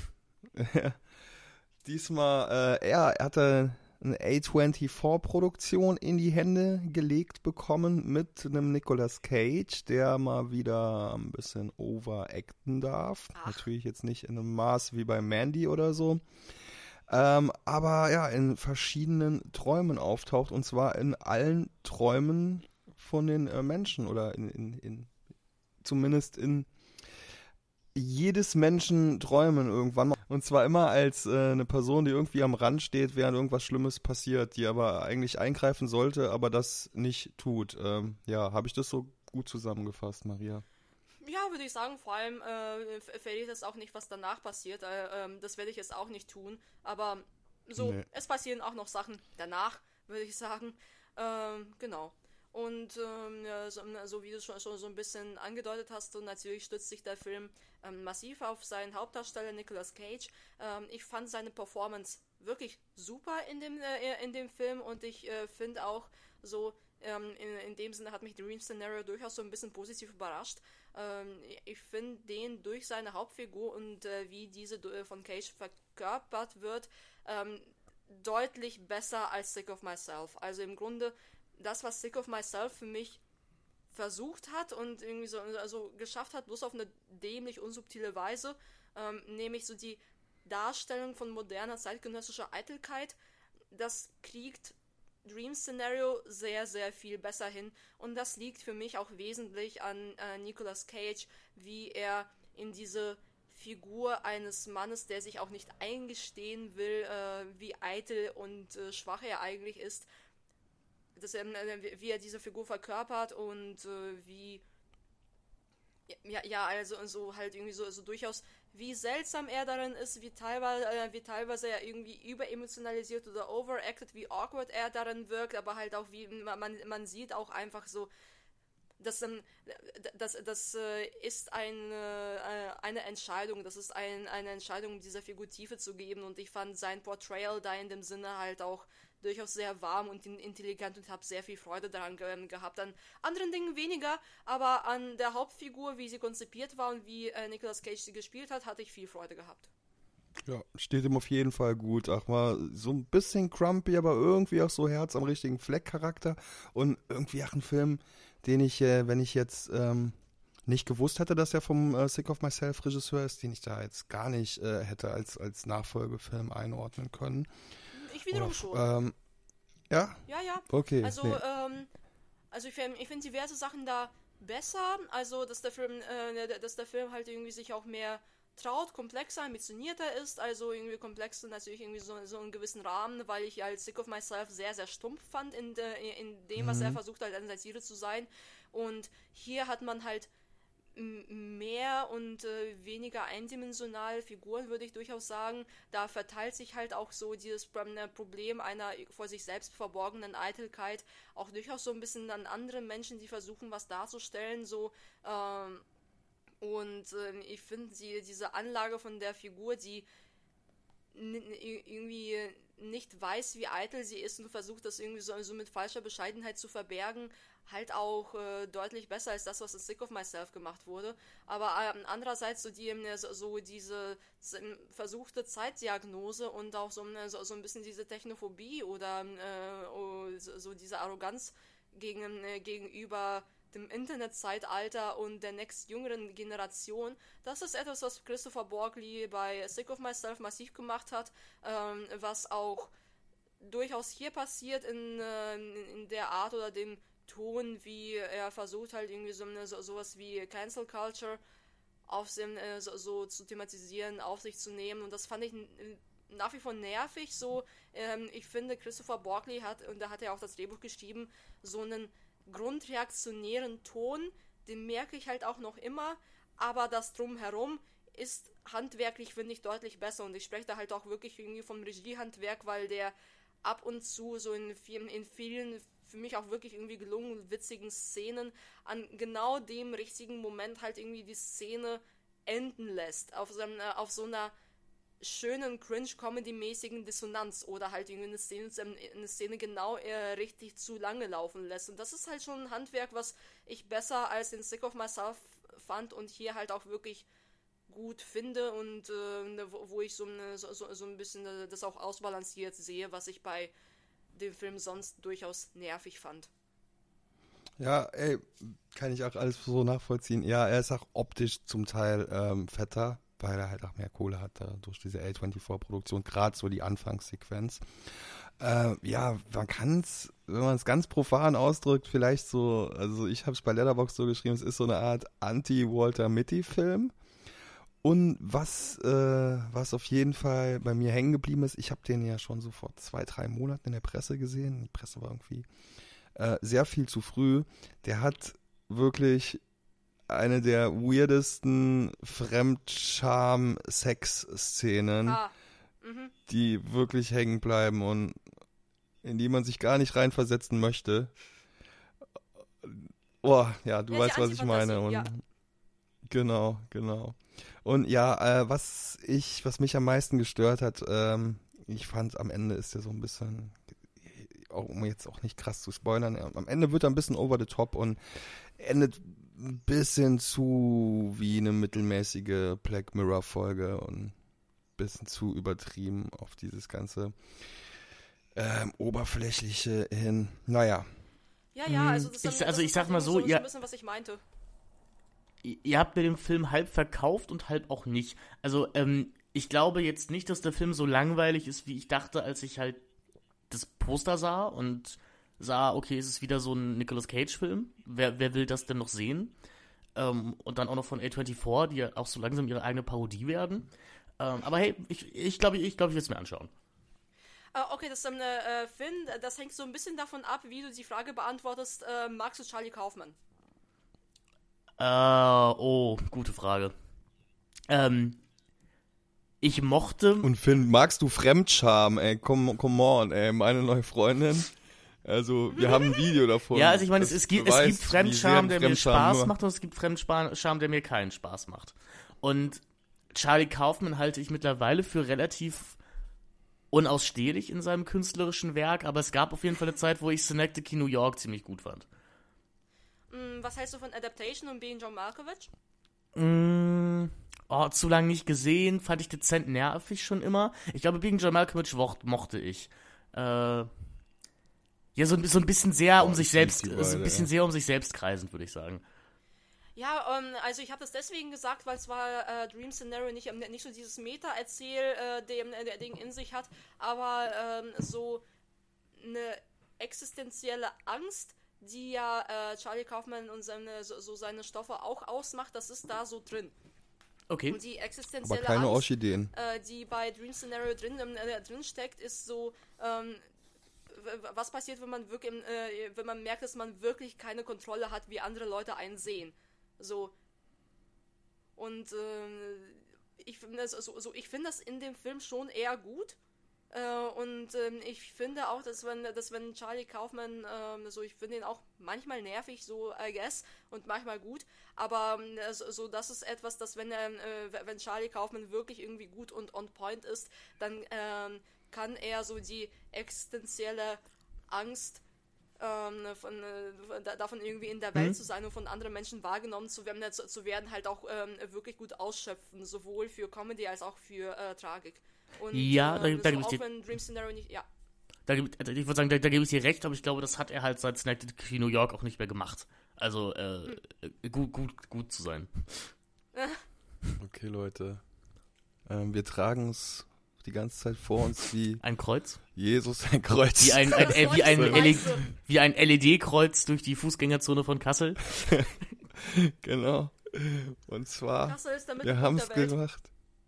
Diesmal, äh, er hatte eine A vierundzwanzig-Produktion in die Hände gelegt bekommen mit einem Nicolas Cage, der mal wieder ein bisschen overacten darf. Ach. Natürlich jetzt nicht in einem Maß wie bei Mandy oder so. Ähm, aber ja, in verschiedenen Träumen auftaucht und zwar in allen Träumen von den äh, Menschen oder in, in, in zumindest in jedes Menschen Träumen irgendwann mal. Und zwar immer als äh, eine Person, die irgendwie am Rand steht, während irgendwas Schlimmes passiert, die aber eigentlich eingreifen sollte, aber das nicht tut. Ähm, ja, habe ich das so gut zusammengefasst, Maria? Ja, würde ich sagen, vor allem äh, verrät es auch nicht, was danach passiert. Äh, ähm, das werde ich jetzt auch nicht tun. Aber so, Nee. es passieren auch noch Sachen danach, würde ich sagen. Ähm, genau. Und ähm, ja, so, so wie du schon, schon so ein bisschen angedeutet hast, und natürlich stützt sich der Film ähm, massiv auf seinen Hauptdarsteller Nicolas Cage. Ähm, ich fand seine Performance wirklich super in dem, äh, in dem Film, und ich äh, finde auch so, ähm, in, in dem Sinne hat mich Dream Scenario durchaus so ein bisschen positiv überrascht. Ähm, ich finde den durch seine Hauptfigur und äh, wie diese äh, von Cage verkörpert wird, ähm, deutlich besser als Sick of Myself. Also im Grunde das, was Sick of Myself für mich versucht hat und irgendwie so also geschafft hat, bloß auf eine dämlich unsubtile Weise, ähm, nämlich so die Darstellung von moderner zeitgenössischer Eitelkeit, das kriegt Dream Scenario sehr, sehr viel besser hin, und das liegt für mich auch wesentlich an äh, Nicolas Cage, wie er in diese Figur eines Mannes, der sich auch nicht eingestehen will, äh, wie eitel und äh, schwach er eigentlich ist, dass er, äh, wie er diese Figur verkörpert und äh, wie ja, ja, also so halt irgendwie so, so durchaus, wie seltsam er darin ist, wie teilweise, äh, wie teilweise er irgendwie überemotionalisiert oder overacted, wie awkward er darin wirkt, aber halt auch wie, man, man sieht auch einfach so, das, ähm, das, das äh, ist eine, äh, eine Entscheidung, das ist ein, eine Entscheidung, dieser Figur Tiefe zu geben, und ich fand sein Portrayal da in dem Sinne halt auch durchaus sehr warm und intelligent und habe sehr viel Freude daran ge- gehabt. An anderen Dingen weniger, aber an der Hauptfigur, wie sie konzipiert war und wie äh, Nicolas Cage sie gespielt hat, hatte ich viel Freude gehabt. Ja, steht ihm auf jeden Fall gut. Ach mal, so ein bisschen crumpy, aber irgendwie auch so Herz am richtigen Fleck Charakter, und irgendwie auch ein Film, den ich, äh, wenn ich jetzt ähm, nicht gewusst hätte, dass er vom äh, Sick of Myself Regisseur ist, den ich da jetzt gar nicht äh, hätte als, als Nachfolgefilm einordnen können. Ich wiederum Oder, schon. Ähm, ja? Ja, ja. Okay. Also, nee. ähm, also ich, ich finde diverse Sachen da besser. Also, dass der Film, äh, dass der Film halt irgendwie sich auch mehr traut, komplexer, ambitionierter ist. Also irgendwie komplex und natürlich irgendwie so, so einen gewissen Rahmen, weil ich als Sick of Myself sehr, sehr stumpf fand in, de, in dem, was Mhm. er versucht halt an Satire zu sein. Und hier hat man halt mehr und äh, weniger eindimensionale Figuren, würde ich durchaus sagen. Da verteilt sich halt auch so dieses Problem einer vor sich selbst verborgenen Eitelkeit auch durchaus so ein bisschen an andere Menschen, die versuchen, was darzustellen, so ähm, und äh, ich finde die, diese Anlage von der Figur, die n- irgendwie nicht weiß, wie eitel sie ist und versucht, das irgendwie so, so mit falscher Bescheidenheit zu verbergen, halt auch äh, deutlich besser als das, was in Sick of Myself gemacht wurde. Aber ähm, andererseits so, die, so, so diese versuchte Zeitdiagnose und auch so, so, so ein bisschen diese Technophobie oder äh, so, so diese Arroganz gegen, äh, gegenüber dem Internetzeitalter und der nächst jüngeren Generation, das ist etwas, was Christopher Borgli bei Sick of Myself massiv gemacht hat, ähm, was auch durchaus hier passiert in, äh, in der Art oder dem Ton, wie er versucht halt irgendwie so, so sowas wie Cancel Culture auf äh, so, so zu thematisieren, auf sich zu nehmen, und das fand ich nach wie vor nervig. So, ähm, ich finde, Christopher Borgli hat, und da hat er auch das Drehbuch geschrieben, so einen grundreaktionären Ton, den merke ich halt auch noch immer, aber das Drumherum ist handwerklich, finde ich, deutlich besser, und ich spreche da halt auch wirklich irgendwie vom Regiehandwerk, weil der ab und zu so in vielen, in vielen für mich auch wirklich irgendwie gelungenen, witzigen Szenen an genau dem richtigen Moment halt irgendwie die Szene enden lässt, auf so, einer, auf so einer schönen Cringe-Comedy-mäßigen Dissonanz oder halt irgendwie eine Szene, eine Szene genau äh, richtig zu lange laufen lässt. Und das ist halt schon ein Handwerk, was ich besser als in Sick of Myself fand und hier halt auch wirklich gut finde und äh, wo, wo ich so, eine, so, so ein bisschen das auch ausbalanciert sehe, was ich bei dem Film sonst durchaus nervig fand. Ja, ey, kann ich auch alles so nachvollziehen. Ja, er ist auch optisch zum Teil ähm, fetter, weil er halt auch mehr Kohle hat da, durch diese A vierundzwanzig-Produktion, gerade so die Anfangssequenz. Äh, ja, man kann es, wenn man es ganz profan ausdrückt, vielleicht so, also ich habe es bei Letterboxd so geschrieben, es ist so eine Art Anti-Walter-Mitty-Film. Und was, äh, was auf jeden Fall bei mir hängen geblieben ist, ich habe den ja schon so vor zwei, drei Monaten in der Presse gesehen. Die Presse war irgendwie äh, sehr viel zu früh. Der hat wirklich eine der weirdesten Fremdscham-Sex-Szenen, ah, mhm. die wirklich hängen bleiben und in die man sich gar nicht reinversetzen möchte. Oh, ja, du Ja, weißt, die was ich meine. Und Antifantasie, ja. genau, genau. Und ja, äh, was ich, was mich am meisten gestört hat, ähm, ich fand, am Ende ist er so ein bisschen, auch, um jetzt auch nicht krass zu spoilern, am Ende wird er ein bisschen over the top und endet ein bisschen zu wie eine mittelmäßige Black Mirror Folge und ein bisschen zu übertrieben auf dieses ganze ähm, oberflächliche hin. Naja. Ja, ja, also das, Ich- das also ist ich sag halt mal irgendwie so, so ihr- ein bisschen, was ich meinte. Ihr habt mir den Film halb verkauft und halb auch nicht. Also, ähm, ich glaube jetzt nicht, dass der Film so langweilig ist, wie ich dachte, als ich halt das Poster sah und sah, okay, es ist wieder so ein Nicolas Cage-Film. Wer, wer will das denn noch sehen? Ähm, und dann auch noch von A vierundzwanzig, die ja auch so langsam ihre eigene Parodie werden. Ähm, aber hey, ich ich glaube, ich, glaub, ich werde es mir anschauen. Äh, okay, das ist dann, äh, Finn, das hängt so ein bisschen davon ab, wie du die Frage beantwortest, äh, magst du Charlie Kaufman? Äh, oh, gute Frage. Ähm, ich mochte... Und Finn, magst du Fremdscham, ey? Come, come on, ey, meine neue Freundin. Also, wir haben ein Video davon. Ja, also ich meine, es, das es gibt, es beweist, gibt wie sehr Fremdscham, der mir Fremdscham Spaß nur- macht, und es gibt Fremdscham, der mir keinen Spaß macht. Und Charlie Kaufman halte ich mittlerweile für relativ unausstehlich in seinem künstlerischen Werk, aber es gab auf jeden Fall eine Zeit, wo ich Synecdoche New York ziemlich gut fand. Hm, was hältst du von Adaptation und Being John Malkovich? Mm, oh, zu lange nicht gesehen, fand ich dezent nervig schon immer. Ich glaube, Being John Malkovich wo- mochte ich. Äh, ja, so, ein- so ein bisschen sehr Oh, um sich ich selbst, lieb die so ein beide, bisschen ey. sehr um sich selbst kreisend, würde ich sagen. Ja, ähm, also ich habe das deswegen gesagt, weil zwar äh, Dream Scenario nicht, ähm, nicht so dieses Meta-Erzähl-Ding äh, Ding in sich hat, aber ähm, so eine existenzielle Angst, die ja äh, Charlie Kaufman und seine, so, so seine Stoffe auch ausmacht, das ist da so drin. Okay. Und die Aber existenzielle keine Angst, Orchideen. äh, die bei Dream Scenario drin, äh, drin steckt, ist so, ähm, w- was passiert, wenn man wirklich, äh, wenn man merkt, dass man wirklich keine Kontrolle hat, wie andere Leute einen sehen. So. Und ähm, ich finde das, so, so, ich finde das in dem Film schon eher gut. Äh, und ähm, ich finde auch, dass wenn, dass wenn Charlie Kaufman, ähm, so ich finde ihn auch manchmal nervig, so I guess, und manchmal gut, aber ähm, so, so das ist etwas, dass wenn er, äh, wenn Charlie Kaufman wirklich irgendwie gut und on point ist, dann ähm, kann er so die existenzielle Angst ähm, von, äh, da- davon irgendwie in der Welt Mhm. zu sein und von anderen Menschen wahrgenommen zu werden, äh, zu, zu werden halt auch ähm, wirklich gut ausschöpfen, sowohl für Comedy als auch für äh, Tragik. Und, Ja, da- ähm, da so gebe ich auch dir- wenn Dream Scenario nicht, ja. Da, geb- äh, ich würde sagen, da, da gebe ich dir recht, aber ich glaube, das hat er halt seit Synecdoche New York auch nicht mehr gemacht. Also, äh, äh, gut, gut, gut zu sein. Okay, Leute. Ähm, wir tragen es die ganze Zeit vor uns wie Ein Kreuz? Jesus ein Kreuz. Wie ein, ein, Das äh, wie ein, Kreuz ist L E D, weiße. wie ein L E D-Kreuz durch die Fußgängerzone von Kassel. Genau. Und zwar, Kassel ist der wir Mittelpunkt haben der es Welt. gemacht.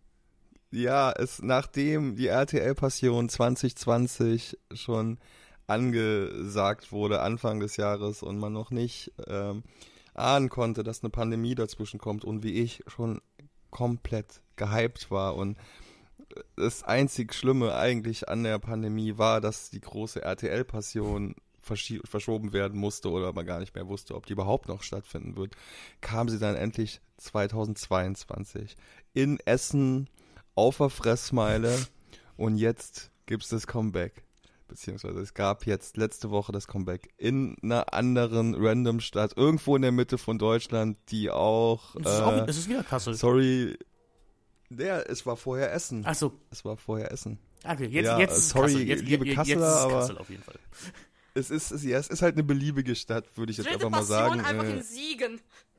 Ja, es, nachdem die R T L-Passion zwanzig zwanzig schon angesagt wurde, Anfang des Jahres, und man noch nicht ähm, ahnen konnte, dass eine Pandemie dazwischen kommt, und wie ich schon komplett gehypt war, und das einzig Schlimme eigentlich an der Pandemie war, dass die große R T L-Passion verschi- verschoben werden musste oder man gar nicht mehr wusste, ob die überhaupt noch stattfinden wird, kam sie dann endlich zweitausendzweiundzwanzig in Essen auf der Fressmeile, und jetzt gibt es das Comeback. Beziehungsweise es gab jetzt letzte Woche das Comeback in einer anderen random Stadt, irgendwo in der Mitte von Deutschland, die auch, Es ist, auch, äh, es ist wieder Kassel. sorry, der, es war vorher Essen. Ach so, Es war vorher Essen. okay, jetzt, Ja, jetzt ist es sorry, Kassel. Jetzt, liebe jetzt, Kasseler, jetzt ist es aber- Kassel auf jeden Fall. Es ist, es, ja, es ist halt eine beliebige Stadt, würde ich jetzt Dritte einfach mal Passion sagen. einfach Äh, in Siegen.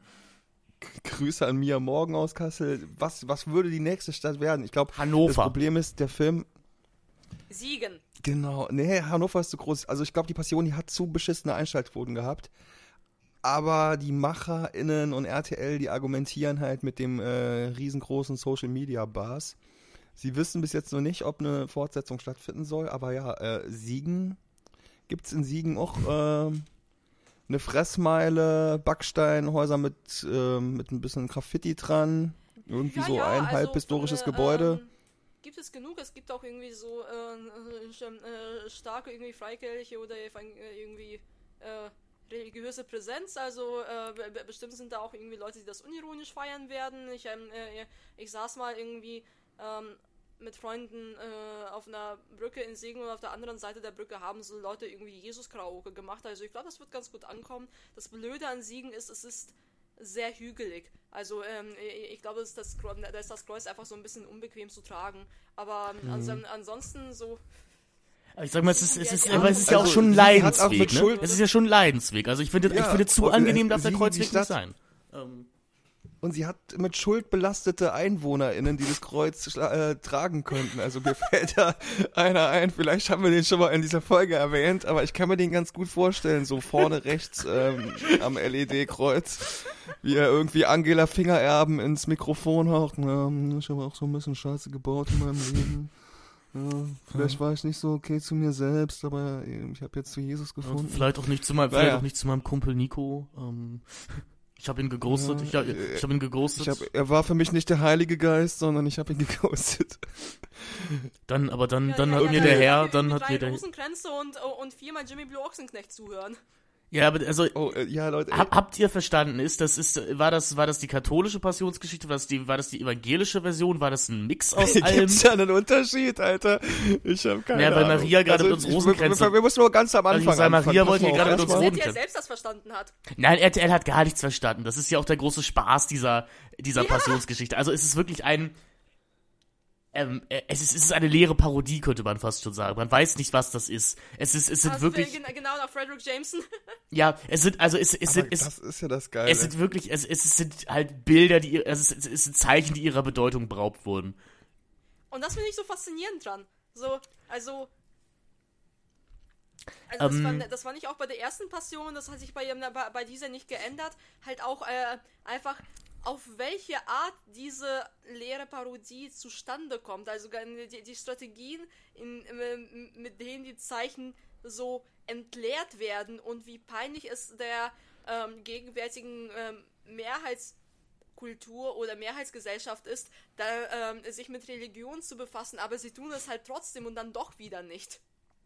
Grüße an Mia Morgen aus Kassel. Was, was würde die nächste Stadt werden? Ich glaube, das Hannover. Problem ist, der Film, Siegen. genau, nee, Hannover ist zu groß. Also ich glaube, die Passion, die hat zu beschissene Einschaltquoten gehabt. Aber die MacherInnen und R T L, die argumentieren halt mit dem äh, riesengroßen Social Media Bars. Sie wissen bis jetzt noch nicht, ob eine Fortsetzung stattfinden soll, aber ja, äh, Siegen, gibt's in Siegen auch ähm, eine Fressmeile, Backsteinhäuser mit, ähm, mit ein bisschen Graffiti dran, irgendwie Ja, so ja, ein also halb historisches von, äh, Gebäude. Ähm, gibt es genug. Es gibt auch irgendwie so äh, äh, sch- äh, starke irgendwie Freikirche oder evang- äh, irgendwie äh, religiöse Präsenz, also äh, b- bestimmt sind da auch irgendwie Leute, die das unironisch feiern werden. Ich, ähm, äh, ich saß mal irgendwie ähm, mit Freunden äh, auf einer Brücke in Segen und auf der anderen Seite der Brücke haben so Leute irgendwie Jesus-Karaoke gemacht. Also ich glaube, das wird ganz gut ankommen. Das Blöde an Siegen ist, es ist sehr hügelig. Also ähm, ich glaube, das ist das, da ist das Kreuz einfach so ein bisschen unbequem zu tragen. Aber mhm. ans- ansonsten so... Ich sag mal, es ist, es ist, Ja, aber es ist ja also auch schon ein sie hat auch Leidensweg, mit ne? Schuld- Es ist ja schon ein Leidensweg. Also ich finde, ich Ja, finde, zu und, äh, angenehm darf der sie, die Kreuzweg Stadt- nicht sein. Ähm, Und sie hat mit Schuld belastete EinwohnerInnen, die das Kreuz schla- äh, tragen könnten. Also mir fällt da einer ein, vielleicht haben wir den schon mal in dieser Folge erwähnt, aber ich kann mir den ganz gut vorstellen, so vorne rechts ähm, am L E D-Kreuz, wie er irgendwie Angela Fingererben ins Mikrofon haucht. Ja, ich habe auch so ein bisschen Scheiße gebaut in meinem Leben. Ja, vielleicht war ich nicht so okay zu mir selbst, aber ich habe jetzt zu Jesus gefunden. vielleicht auch nicht zu meinem, Naja. vielleicht auch nicht zu meinem Kumpel Nico. Ähm, ich habe ihn geghostet. Ja, ich ich habe ihn geghostet. Ich hab, er war für mich nicht der Heilige Geist, sondern ich habe ihn geghostet. Dann, aber dann, Ja, dann ja, hat ja, mir ja, der ja, Herr, ja, dann mit hat drei mir der, Rosenkränze und, und viermal Jimmy Blue Ochsenknecht zuhören. ja, aber also, Oh, äh, ja, Leute. ey. hab, habt ihr verstanden, ist das, ist, war das, war das die katholische Passionsgeschichte, war das die, war das die evangelische Version, war das ein Mix aus allem? Gibt's da einen Unterschied, Alter? Ich habe keine Ja, weil Ahnung. Maria gerade mit uns ich- wir- Rosenkränze- Wir, wir müssen nur ganz am Also ich Anfang sag, Maria anfangen. wollte Pass hier mal gerade auf, mit uns erstmal- reden. Seht ihr können. selbst das verstanden hat. Nein, er, er hat gar nichts verstanden. Das ist ja auch der große Spaß dieser, dieser Ja. Passionsgeschichte. Also es ist wirklich ein, ähm, äh, es ist, es ist eine leere Parodie, könnte man fast schon sagen. Man weiß nicht, was das ist. Es ist, es sind Also wirklich, gen- genau nach Frederick Jameson. ja, es sind, also es, es Aber sind, es, das ist ja das Geile. es sind wirklich, es, es sind halt Bilder, die, ihr- es, ist, es sind Zeichen, die ihrer Bedeutung beraubt wurden. Und das finde ich so faszinierend dran. So, also. Also das, Ähm. war, das war nicht auch bei der ersten Passion, das hat sich bei, bei, bei dieser nicht geändert. Halt auch äh, einfach, auf welche Art diese leere Parodie zustande kommt. Also die, die Strategien, in, in, mit denen die Zeichen so entleert werden und wie peinlich es der ähm, gegenwärtigen ähm, Mehrheitskultur oder Mehrheitsgesellschaft ist, da ähm, sich mit Religion zu befassen, aber sie tun es halt trotzdem und dann doch wieder nicht.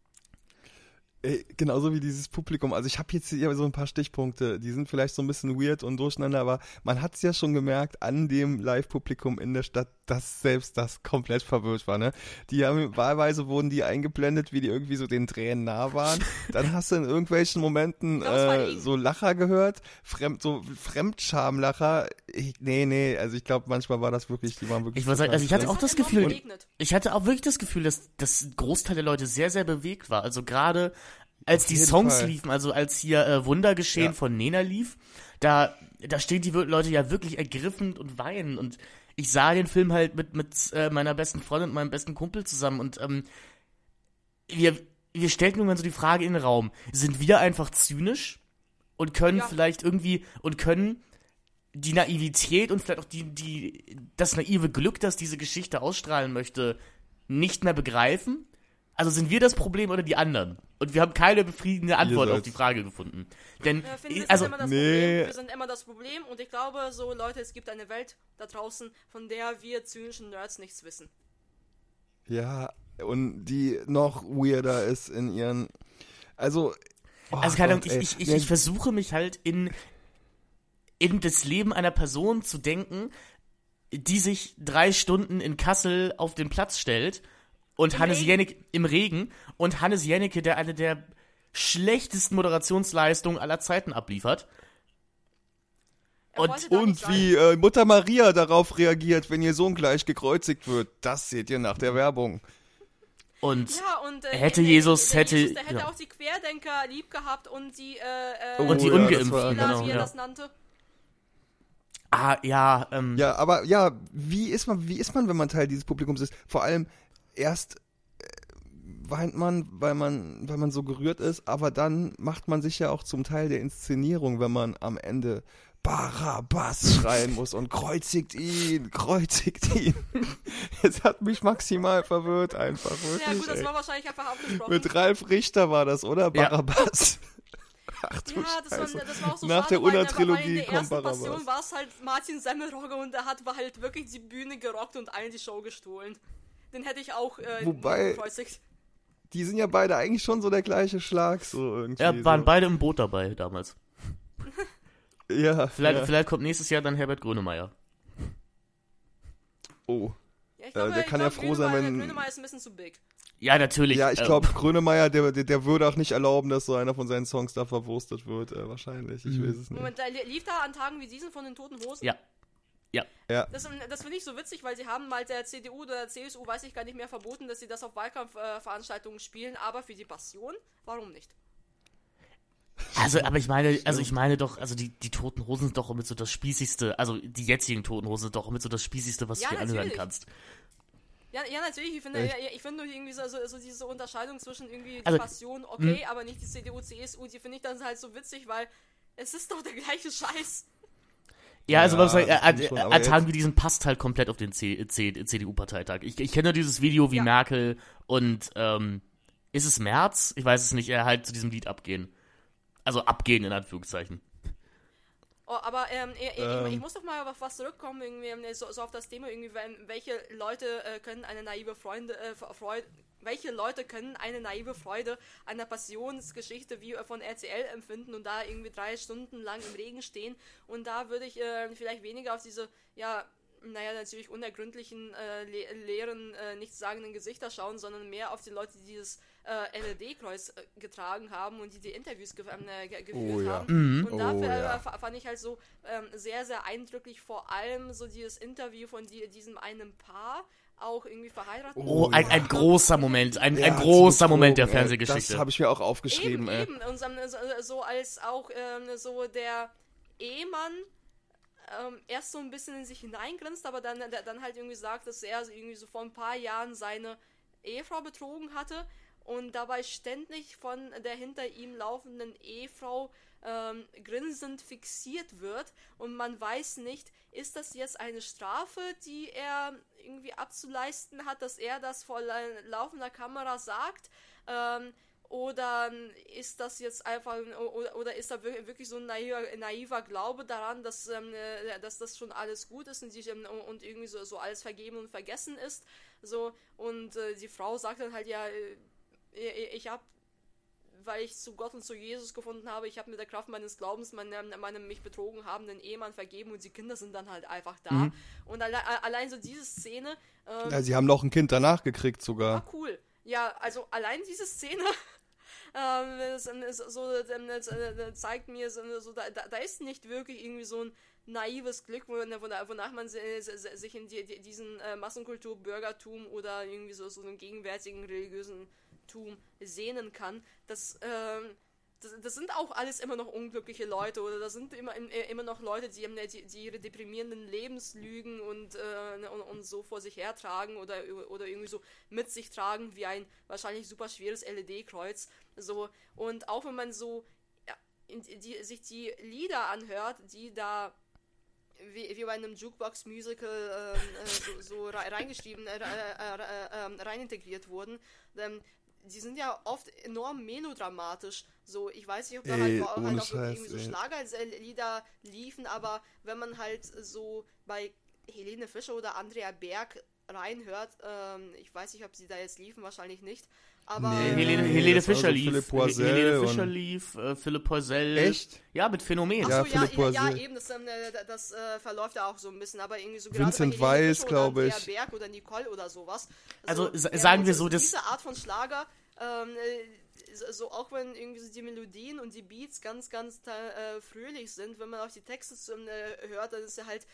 Ey, genauso wie dieses Publikum. Also ich habe jetzt hier so ein paar Stichpunkte, die sind vielleicht so ein bisschen weird und durcheinander, aber man hat es ja schon gemerkt an dem Live-Publikum in der Stadt, dass selbst das komplett verwirrt war, ne? Die haben, wahlweise wurden die eingeblendet, wie die irgendwie so den Tränen nah waren. Dann hast du in irgendwelchen Momenten Ja, das war äh, ich. so Lacher gehört, Fremd, so Fremdschamlacher. Ich, nee, nee, also ich glaube, manchmal war das wirklich, die waren wirklich... Ich weiß halt, total also ich hatte fremd. auch das hat enorm Gefühl, geregnet. ich hatte auch wirklich das Gefühl, dass, dass ein Großteil der Leute sehr, sehr bewegt war. Also gerade als Auf die jeden Songs Fall. liefen, also als hier äh, Wundergeschehen Ja. von Nena lief, da, da stehen die Leute ja wirklich ergriffen und weinen. Und ich sah den Film halt mit, mit äh, meiner besten Freundin und meinem besten Kumpel zusammen. Und ähm, wir, wir stellten irgendwann so die Frage in den Raum, sind wir einfach zynisch und können Ja. vielleicht irgendwie, und können die Naivität und vielleicht auch die, die, das naive Glück, das diese Geschichte ausstrahlen möchte, nicht mehr begreifen? Also sind wir das Problem oder die anderen? Und wir haben keine befriedigende Antwort auf seid's. die Frage gefunden. Denn, Ja, finde, wir also, sind immer das nee. Problem. Wir sind immer das Problem und ich glaube, so Leute, es gibt eine Welt da draußen, von der wir zynischen Nerds nichts wissen. Ja, und die noch weirder ist in ihren... Also... oh also keine Ahnung, Gott, ich, ey. ich, ich, Ja, ich versuche mich halt in, in das Leben einer Person zu denken, die sich drei Stunden in Kassel auf den Platz stellt und Im Hannes Regen. Jennecke im Regen und Hannes Jennecke, der eine der schlechtesten Moderationsleistungen aller Zeiten abliefert. Er Und- wollte da nicht Und sein. wie äh, Mutter Maria darauf reagiert, wenn ihr Sohn gleich gekreuzigt wird, das seht ihr nach der Werbung. Und Ja, und äh, hätte der- Jesus, der hätte- Jesus, der hätte ja. auch die Querdenker lieb gehabt und die, äh, äh, Oh, Und die ja, das Ungeimpften, war- Fehler, genau, wie er ja. das nannte. Ah, ja, ähm, Ja, aber ja, wie ist man, wie ist man, wenn man Teil dieses Publikums ist? Vor allem erst äh, weint man, weil man, weil man so gerührt ist, aber dann macht man sich ja auch zum Teil der Inszenierung, wenn man am Ende Barabbas schreien muss und kreuzigt ihn, kreuzigt ihn. Es hat mich maximal verwirrt einfach, wirklich. Ja gut, das ey. war wahrscheinlich einfach abgesprochen. Mit Ralf Richter war das, oder? Ja. Barabbas. Ach du Ja, das war, Scheiße. das war auch so Nach schade, der weil, weil Unna-Trilogie in der kommt ersten Barabbas. Passion war es halt Martin Semmelrogge und der hat halt wirklich die Bühne gerockt und allen die Show gestohlen. Den hätte ich auch äh, Wobei- gekreuzigt. die sind ja beide eigentlich schon so der gleiche Schlag, so irgendwie. Ja, waren so. beide im Boot dabei damals. Ja. Vielleicht, ja. vielleicht kommt nächstes Jahr dann Herbert Grönemeyer. Oh. Ja, ich glaube, der ich kann glaub, ja froh sein, Grönemeyer- wenn- Grönemeyer ist ein bisschen zu big. Ja, natürlich. Ja, ich äh, glaube, Grönemeyer, der, der, der würde auch nicht erlauben, dass so einer von seinen Songs da verwurstet wird, äh, wahrscheinlich. Ich Mhm. weiß es nicht. Moment, da li- lief da an Tagen wie diesen von den Toten Hosen? Ja. Ja. Ja. Das, das finde ich so witzig, weil sie haben mal der C D U oder der C S U, weiß ich gar nicht mehr, verboten, dass sie das auf Wahlkampfveranstaltungen äh, spielen, aber für die Passion, warum nicht? Also, aber ich meine, also ich meine doch, also die, die Toten Hosen sind doch mit so das Spießigste, also die jetzigen Toten Hosen sind doch mit so das Spießigste, was Ja, du dir anhören natürlich. kannst. Ja, ja, natürlich, ich finde, Echt? ja, ich finde nur irgendwie so, so, so diese Unterscheidung zwischen irgendwie die Also, Passion, okay, aber nicht die C D U, C S U, die finde ich dann halt so witzig, weil es ist doch der gleiche Scheiß. Ja, also Ja, was sagen, das äh, stimmt schon, äh, aber Antagen jetzt- wie diesen passt halt komplett auf den C D U-Parteitag. Ich, ich kenne nur dieses Video, wie Ja. Merkel und, ähm, ist es Merz? Ich weiß es nicht, er halt zu diesem Lied abgehen. Also abgehen in Anführungszeichen. Oh, aber ähm, ich, ich, Ähm. ich muss doch mal auf was zurückkommen, irgendwie, so, so auf das Thema, irgendwie, wenn, welche Leute äh, können eine naive Freunde, äh, Freude, welche Leute können eine naive Freude einer Passionsgeschichte wie äh, von R T L empfinden und da irgendwie drei Stunden lang im Regen stehen, und da würde ich äh, vielleicht weniger auf diese, ja, naja, natürlich unergründlichen, äh, le leeren, äh, nichtssagenden Gesichter schauen, sondern mehr auf die Leute, die dieses äh, L E D-Kreuz äh, getragen haben und die die Interviews ge äh, ge geführt Oh, ja. haben. Mhm. Und dafür Oh, ja. äh, fand ich halt so ähm, sehr, sehr eindrücklich, vor allem so dieses Interview von die, diesem einen Paar, auch irgendwie verheiratet. Oh, Oh, ein, ja. ein großer Moment, ein, Der ein hat sie großer Moment der betrogen, ey. Fernsehgeschichte. Das habe ich mir auch Eben, aufgeschrieben, ey. eben. Und so, so, so als auch ähm, so der Ehemann ähm, erst so ein bisschen in sich hineingrinst, aber dann, der, dann halt irgendwie sagt, dass er so irgendwie so vor ein paar Jahren seine Ehefrau betrogen hatte und dabei ständig von der hinter ihm laufenden Ehefrau ähm, grinsend fixiert wird und man weiß nicht, ist das jetzt eine Strafe, die er irgendwie abzuleisten hat, dass er das vor la- laufender Kamera sagt, ähm, oder ist das jetzt einfach, oder, oder ist da wirklich so ein naiver, naiver Glaube daran, dass, ähm, dass das schon alles gut ist und, sich, ähm, und irgendwie so, so alles vergeben und vergessen ist. So, und äh, die Frau sagt dann halt, ja, äh, ich habe, weil ich zu Gott und zu Jesus gefunden habe, ich habe mit der Kraft meines Glaubens meinem, meinem mich betrogen habenden Ehemann vergeben und die Kinder sind dann halt einfach da. Mhm. Und alle, allein so diese Szene. Ähm, Ja, sie haben noch ein Kind danach gekriegt sogar. Ah, cool. Ja, also allein diese Szene ähm, es, es, so, ähm, es, äh, zeigt mir, so, so, da, da ist nicht wirklich irgendwie so ein naives Glück, wonach, wonach man sich in die, die, diesen äh, Massenkultur, Bürgertum oder irgendwie so, so einen gegenwärtigen religiösen Tum sehnen kann. Das, ähm, das, das sind auch alles immer noch unglückliche Leute oder das sind immer, immer noch Leute, die, die, die ihre deprimierenden Lebenslügen und, äh, und, und so vor sich hertragen oder, oder irgendwie so mit sich tragen wie ein wahrscheinlich super schweres L E D-Kreuz. So. Und auch wenn man so ja, in die, sich die Lieder anhört, die da wie, wie bei einem Jukebox-Musical äh, so, so reingeschrieben, äh, äh, äh, rein integriert wurden, ähm, die sind ja oft enorm melodramatisch. So, ich weiß nicht, ob da Ey, halt, halt ohne auch wirklich irgendwie so Scheiß, ey. Schlagerlieder liefen, aber wenn man halt so bei Helene Fischer oder Andrea Berg reinhört, ähm, ich weiß nicht, ob sie da jetzt liefen, wahrscheinlich nicht, aber... Nee, Helene, nee, Helene das war Fischer so lief. Philipp Poisel Helene Fischer und- lief, äh, Philipp Poisel. Echt? Ja, mit Phänomen. Achso, Ja, ja, Philipp ja, ja, Poisel. eben, das, ähm, äh, das äh, verläuft ja auch so ein bisschen, aber irgendwie so gerade Vincent bei Helene Weiss, Fischer glaube oder ich. Andrea Berg oder Nicole oder sowas. Also, sa- ja, sagen wir so, so, dass- diese Art von Schlager, ähm, äh, so, so auch wenn irgendwie so die Melodien und die Beats ganz, ganz äh, fröhlich sind, wenn man auf die Texte äh, hört, dann ist ja halt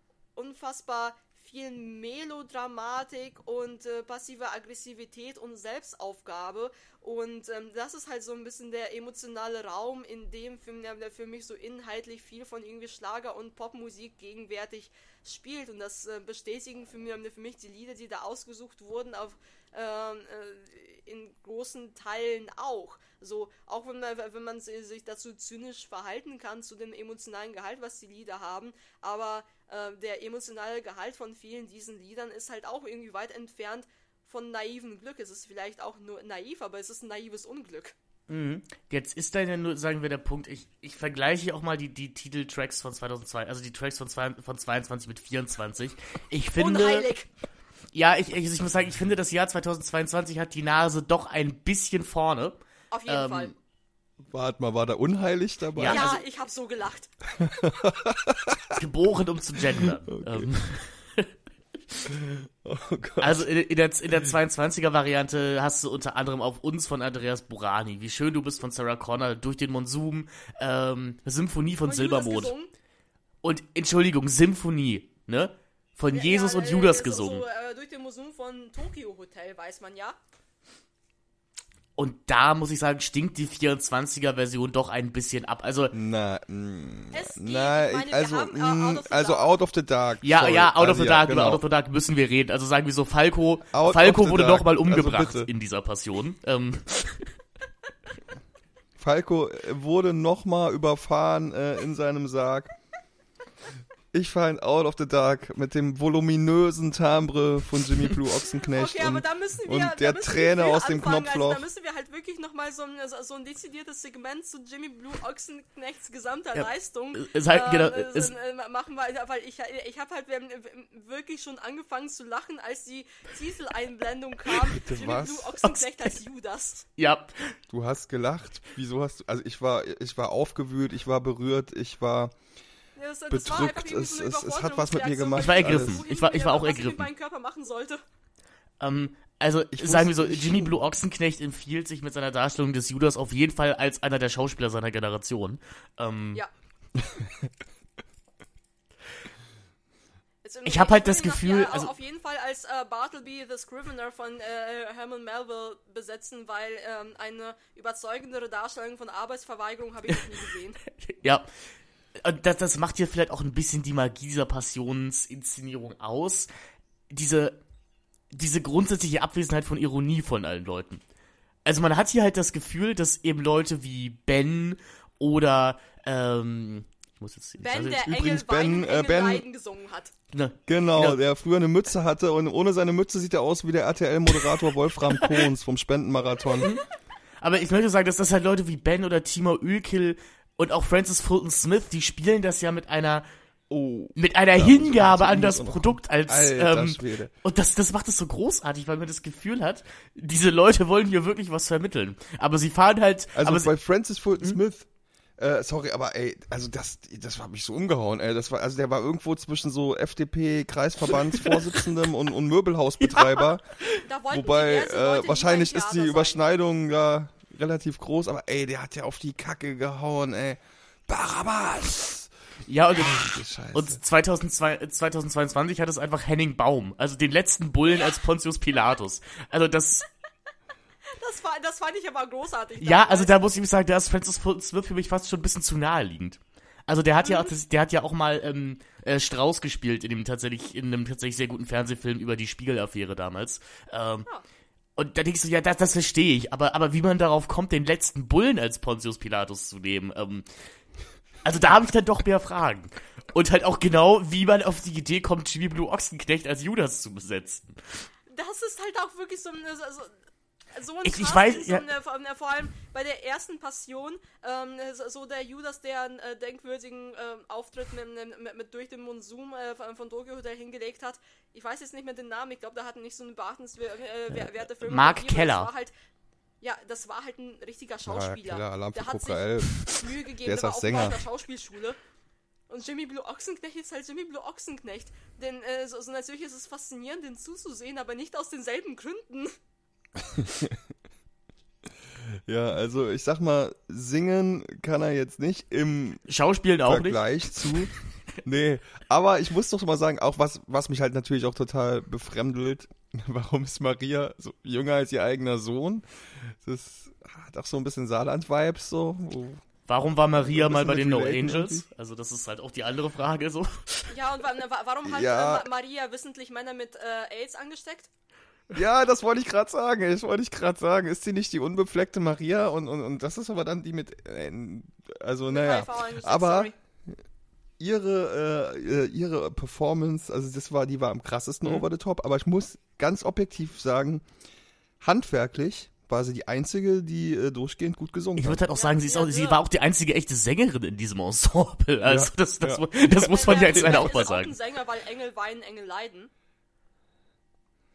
unfassbar viel Melodramatik und äh, passive Aggressivität und Selbstaufgabe und ähm, das ist halt so ein bisschen der emotionale Raum, in dem für, der für mich so inhaltlich viel von irgendwie Schlager und Popmusik gegenwärtig spielt und das äh, bestätigen für mich, für mich die Lieder, die da ausgesucht wurden, auf ähm, äh, in großen Teilen auch. So, auch wenn man, wenn man sich dazu zynisch verhalten kann, zu dem emotionalen Gehalt, was die Lieder haben, aber äh, der emotionale Gehalt von vielen diesen Liedern ist halt auch irgendwie weit entfernt von naiven Glück. Es ist vielleicht auch nur naiv, aber es ist ein naives Unglück. Mhm. Jetzt ist da ja nur, sagen wir, der Punkt, ich, ich vergleiche auch mal die, die Titeltracks von zweitausendzwei, also die Tracks von, zwei, von zweiundzwanzig mit vierundzwanzig. Ich finde, Unheilig! Ja, ich, ich, ich muss sagen, ich finde, das Jahr zweitausendzweiundzwanzig hat die Nase doch ein bisschen vorne. Auf jeden Ähm, Fall. Warte mal, war da unheilig dabei? Ja, Ja, also- ich habe so gelacht. Geboren, um zu gendern. Okay. Ähm, Oh Gott. also in, in der, in der zweiundzwanziger-Variante hast du unter anderem auf uns von Andreas Burani, Wie schön du bist von Sarah Connor, Durch den Monsum, ähm, Symphonie von Und Judas Silbermond. gesungen. Und, Entschuldigung, Symphonie, ne? Von Ja, Jesus ja, und äh, Judas so- gesungen. So, äh, durch den Monsum von Tokyo Hotel, weiß man ja. Und da, muss ich sagen, stinkt die vierundzwanziger-Version doch ein bisschen ab. Also, Na, mh, Es geht. na, Ich meine, wir also, haben, äh, mh, Out of the also Dark. Out of the Dark. ja, sorry. ja, Out also, of the ja, Dark, genau. über Out of the Dark müssen wir reden. Also sagen wir so, Falco, Out Falco of the wurde Dark. doch mal Also umgebracht bitte. in dieser Passion. Ähm, Falco wurde nochmal überfahren äh, in seinem Sarg. Ich fand Out of the Dark mit dem voluminösen Timbre von Jimmy Blue Ochsenknecht Okay, aber und, da müssen wir, und da der müssen Träne wir früh aus dem anfangen. Knopfloch. Also, da müssen wir halt wirklich nochmal so ein, so- so ein dezidiertes Segment zu Jimmy Blue Ochsenknechts gesamter Ja, Leistung es halt, äh, genau, äh, es- äh, machen, weil, weil ich, ich habe halt ähm, wirklich schon angefangen zu lachen, als die Titeleinblendung kam. Bitte Jimmy was? Blue Ochsenknecht als Judas. ja, Du hast gelacht. Wieso hast du? Also ich war, ich war aufgewühlt, ich war berührt, ich war. Das, das Bedrückt, war einfach irgendwie es- so eine es- es hat was mit mir Überforderungsreaktion, gemacht, Ich war ergriffen. weil alles. Ich war- ich war auch was ich ergriffen. mit meinem Körper machen sollte. ähm, also Ich sagen wir so, wusste nicht, Jimmy wie- Blue Ochsenknecht empfiehlt sich mit seiner Darstellung des Judas auf jeden Fall als einer der Schauspieler seiner Generation. Ähm, Ja. Jetzt, Ich hab halt würde das ihn auf- Gefühl, ja, also- auf jeden Fall als äh, Bartleby the Scrivener von äh, Herman Melville besetzen, weil ähm, eine überzeugendere Darstellung von Arbeitsverweigerung habe ich noch nie gesehen. Ja. Und das, das macht hier vielleicht auch ein bisschen die Magie dieser Passionsinszenierung aus. Diese, diese grundsätzliche Abwesenheit von Ironie von allen Leuten. Also man hat hier halt das Gefühl, dass eben Leute wie Ben oder, ähm, ich muss jetzt, ich weiß Ben, jetzt- der übrigens Engel weinen, Ben, äh, Engel Ben- leiden gesungen hat. ne, Genau, Genau. der früher eine Mütze hatte und ohne seine Mütze sieht er aus wie der R T L-Moderator Wolfram Kohns vom Spendenmarathon. Aber ich möchte sagen, dass das halt Leute wie Ben oder Timo Ölkill und auch Francis Fulton Smith, die spielen das ja mit einer Oh. mit einer Da Hingabe muss ich an das noch- Produkt als Alter ähm, Schwede. und das das macht es so großartig, weil man das Gefühl hat, diese Leute wollen hier wirklich was vermitteln, aber sie fahren halt Also aber bei sie, Francis Fulton Smith, äh, sorry, aber ey, also das, das hat mich so umgehauen, ey. Das war, also der war irgendwo zwischen so F D P-Kreisverbandsvorsitzendem und, und Möbelhausbetreiber. Da wollten Wobei, diverse Leute äh, lieber wahrscheinlich im ist die Theater sein. Überschneidung ja relativ groß, aber ey, der hat ja auf die Kacke gehauen, ey. Barabbas! ja und, Die Scheiße. und zweitausendzwei, zweitausendzweiundzwanzig hat es einfach Henning Baum, also den letzten Bullen als Pontius Pilatus. Also das Das, war, das fand ich aber großartig. ja, damals. also da muss ich sagen, da ist Francis Fulton Smith für mich fast schon ein bisschen zu naheliegend. Also der hat ja auch, das, der hat ja auch mal ähm, äh, Strauß gespielt in dem tatsächlich in einem tatsächlich sehr guten Fernsehfilm über die Spiegel-Affäre damals. Ähm, Ja. Und da denkst du, ja, das, das verstehe ich, aber, aber wie man darauf kommt, den letzten Bullen als Pontius Pilatus zu nehmen, ähm, also da habe ich dann doch mehr Fragen. Und halt auch genau, wie man auf die Idee kommt, Jimmy Blue Ochsenknecht als Judas zu besetzen. Das ist halt auch wirklich so eine, so, so ein Ich- ich Casting, weiß, so ja. eine, vor allem- vor allem bei der ersten Passion, ähm, so- so der Judas, der einen äh, denkwürdigen ähm, Auftritt mit, mit, mit durch den Monsum äh, von, von Tokyo Hotel hingelegt hat. Ich weiß jetzt nicht mehr den Namen, ich glaube, der hatte nicht so eine beachtenswerte äh, Film. Mark Keller. Das war halt, ja, das war halt ein richtiger Schauspieler. klar, Alarm für der hat Cobra sich elf. Mühe gegeben, Der ist der auch war Sänger. auch auf einer Schauspielschule. Und Jimmy Blue Ochsenknecht ist halt Jimmy Blue Ochsenknecht. Denn äh, so, so natürlich ist es faszinierend, den zuzusehen, aber nicht aus denselben Gründen. Ja, also ich sag mal, singen kann er jetzt nicht im Schauspielen auch nicht. Vergleich zu. Nee, aber ich muss doch mal sagen, auch was, was mich halt natürlich auch total befremdelt, warum ist Maria so jünger als ihr eigener Sohn? Das hat auch so ein bisschen Saarland-Vibes so. Wo, Warum war Maria Ein mal bei bisschen den No mit Relaten Angels? Also das ist halt auch die andere Frage so. Ja, und wa wa warum hat Ja. äh, Ma Maria wissentlich Männer mit äh, AIDS angesteckt? ja, das wollte ich gerade sagen. Das wollte ich gerade sagen. Ist sie nicht die unbefleckte Maria? Und, und, und das ist aber dann die mit, äh, also naja. H I V angesteckt, Aber sorry. ihre, äh, ihre Performance, also das war, die war am krassesten Mhm. over the top, aber ich muss ganz objektiv sagen, handwerklich war sie die einzige, die äh, durchgehend gut gesungen Ich hat. würde halt auch Ja, sagen, sie, ist ja, auch, sie ja. war auch die einzige echte Sängerin in diesem Ensemble. Also Ja, das, das, ja. das muss man ja jetzt Vielleicht leider auch ist mal er sagen. ein Sänger, weil Engel weinen, Engel leiden.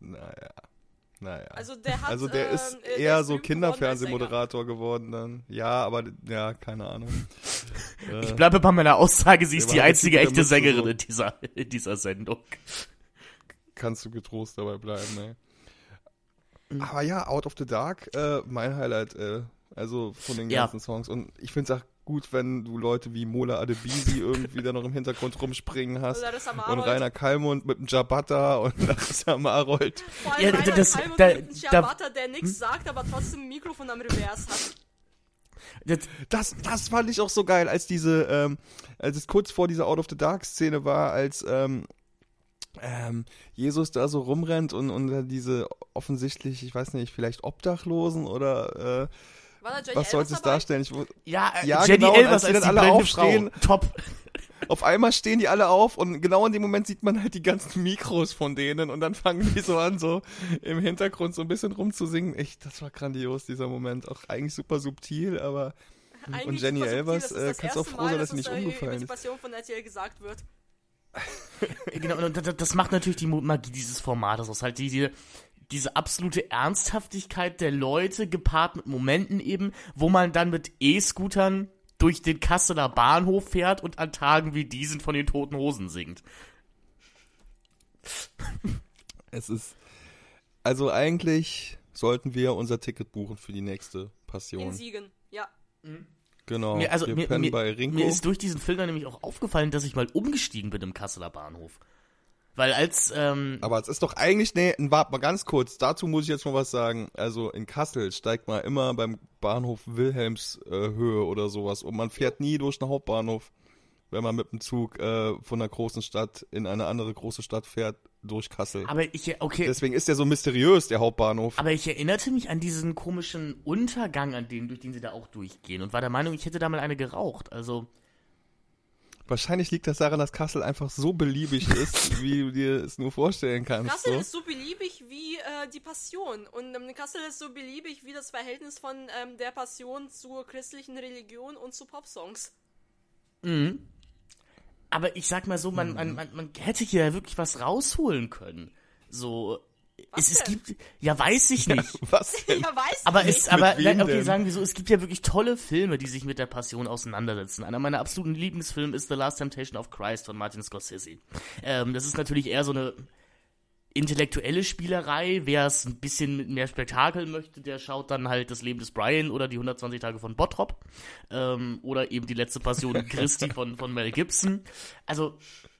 naja. Naja. Also der hat, also der ähm, ist der eher ist so berühmt geworden als Kinderfernsehmoderator geworden dann. Ja, aber ja, keine Ahnung. Ich äh, bleibe bei meiner Aussage, sie der ist war die halt einzige der echte Mütze Sängerin so. in dieser, in dieser Sendung. Kannst du getrost dabei bleiben, ey. Aber ja, Out of the Dark, äh, mein Highlight, äh, also von den Ja. ganzen Songs. Und ich finde es auch gut, wenn du Leute wie Mola Adebisi irgendwie da noch im Hintergrund rumspringen hast. Larissa Und Marold. Rainer Kallmund mit dem Ciabatta und Larissa Marold. Vor allem Ja, Rainer das- Kallmund da- mit einem da- Ciabatta, der nichts sagt, aber trotzdem ein Mikrofon am Revers hat. Das, Das, das fand ich auch so geil, als diese, ähm, als es kurz vor dieser Out of the Dark Szene war, als ähm, ähm, Jesus da so rumrennt und, und da diese offensichtlich, ich weiß nicht, vielleicht Obdachlosen oder äh, War da Jenny was sollte Elvers es dabei? darstellen? Ich, wu- ja, äh, Ja, Jenny genau, und Elvers als die als dann die alle blinde aufstehen- Frau. Top. auf einmal stehen die alle auf und genau in dem Moment sieht man halt die ganzen Mikros von denen und dann fangen die so an, so im Hintergrund so ein bisschen rumzusingen. Echt, das war grandios, dieser Moment. Auch eigentlich super subtil, aber Eigentlich und Jenny super subtil, Elvers, das ist äh, das kannst du auch erste froh sein, Mal, dass sie uns nicht da über umgefallen die ist. Passion von R T L gesagt wird. Genau, und das, das macht natürlich die Magie dieses Formates aus. Halt die, die, diese absolute Ernsthaftigkeit der Leute gepaart mit Momenten eben, wo man dann mit E-Scootern durch den Kasseler Bahnhof fährt und an Tagen wie diesen von den Toten Hosen singt. Es ist, also eigentlich sollten wir unser Ticket buchen für die nächste In Passion. Siegen, ja. Genau, Mir, also, wir mir, pennen mir, bei Rinko. mir ist durch diesen Film dann nämlich auch aufgefallen, dass ich mal umgestiegen bin im Kasseler Bahnhof. Weil als, ähm, Aber es ist doch eigentlich, nee, warte mal ganz kurz, dazu muss ich jetzt mal was sagen. Also in Kassel steigt man immer beim Bahnhof Wilhelmshöhe äh, Höhe oder sowas und man fährt nie durch den Hauptbahnhof, wenn man mit dem Zug äh, von einer großen Stadt in eine andere große Stadt fährt, durch Kassel. aber ich, okay, Deswegen ist der so mysteriös, der Hauptbahnhof. aber ich erinnerte mich an diesen komischen Untergang, an den, durch den sie da auch durchgehen und war der Meinung, ich hätte da mal eine geraucht. Also, Wahrscheinlich liegt das daran, dass Kassel einfach so beliebig ist, wie du dir es nur vorstellen kannst. Kassel So. ist so beliebig wie äh, die Passion. Und ähm, Kassel ist so beliebig wie das Verhältnis von ähm, der Passion zur christlichen Religion und zu Popsongs. mhm. Aber ich sag mal so, man, man, man, man hätte hier ja wirklich was rausholen können. So, Was es, es denn? gibt, ja, weiß ich nicht. Was denn? Ja, weiß Aber nicht. es, aber, wem okay, denn? sagen wir so, es gibt ja wirklich tolle Filme, die sich mit der Passion auseinandersetzen. Einer meiner absoluten Lieblingsfilme ist The Last Temptation of Christ von Martin Scorsese. Ähm, das ist natürlich eher so eine intellektuelle Spielerei. Wer es ein bisschen mit mehr Spektakel möchte, der schaut dann halt das Leben des Brian oder die hundertzwanzig Tage von Bottrop. Ähm, oder eben die letzte Passion Christi von, von Mel Gibson. Also,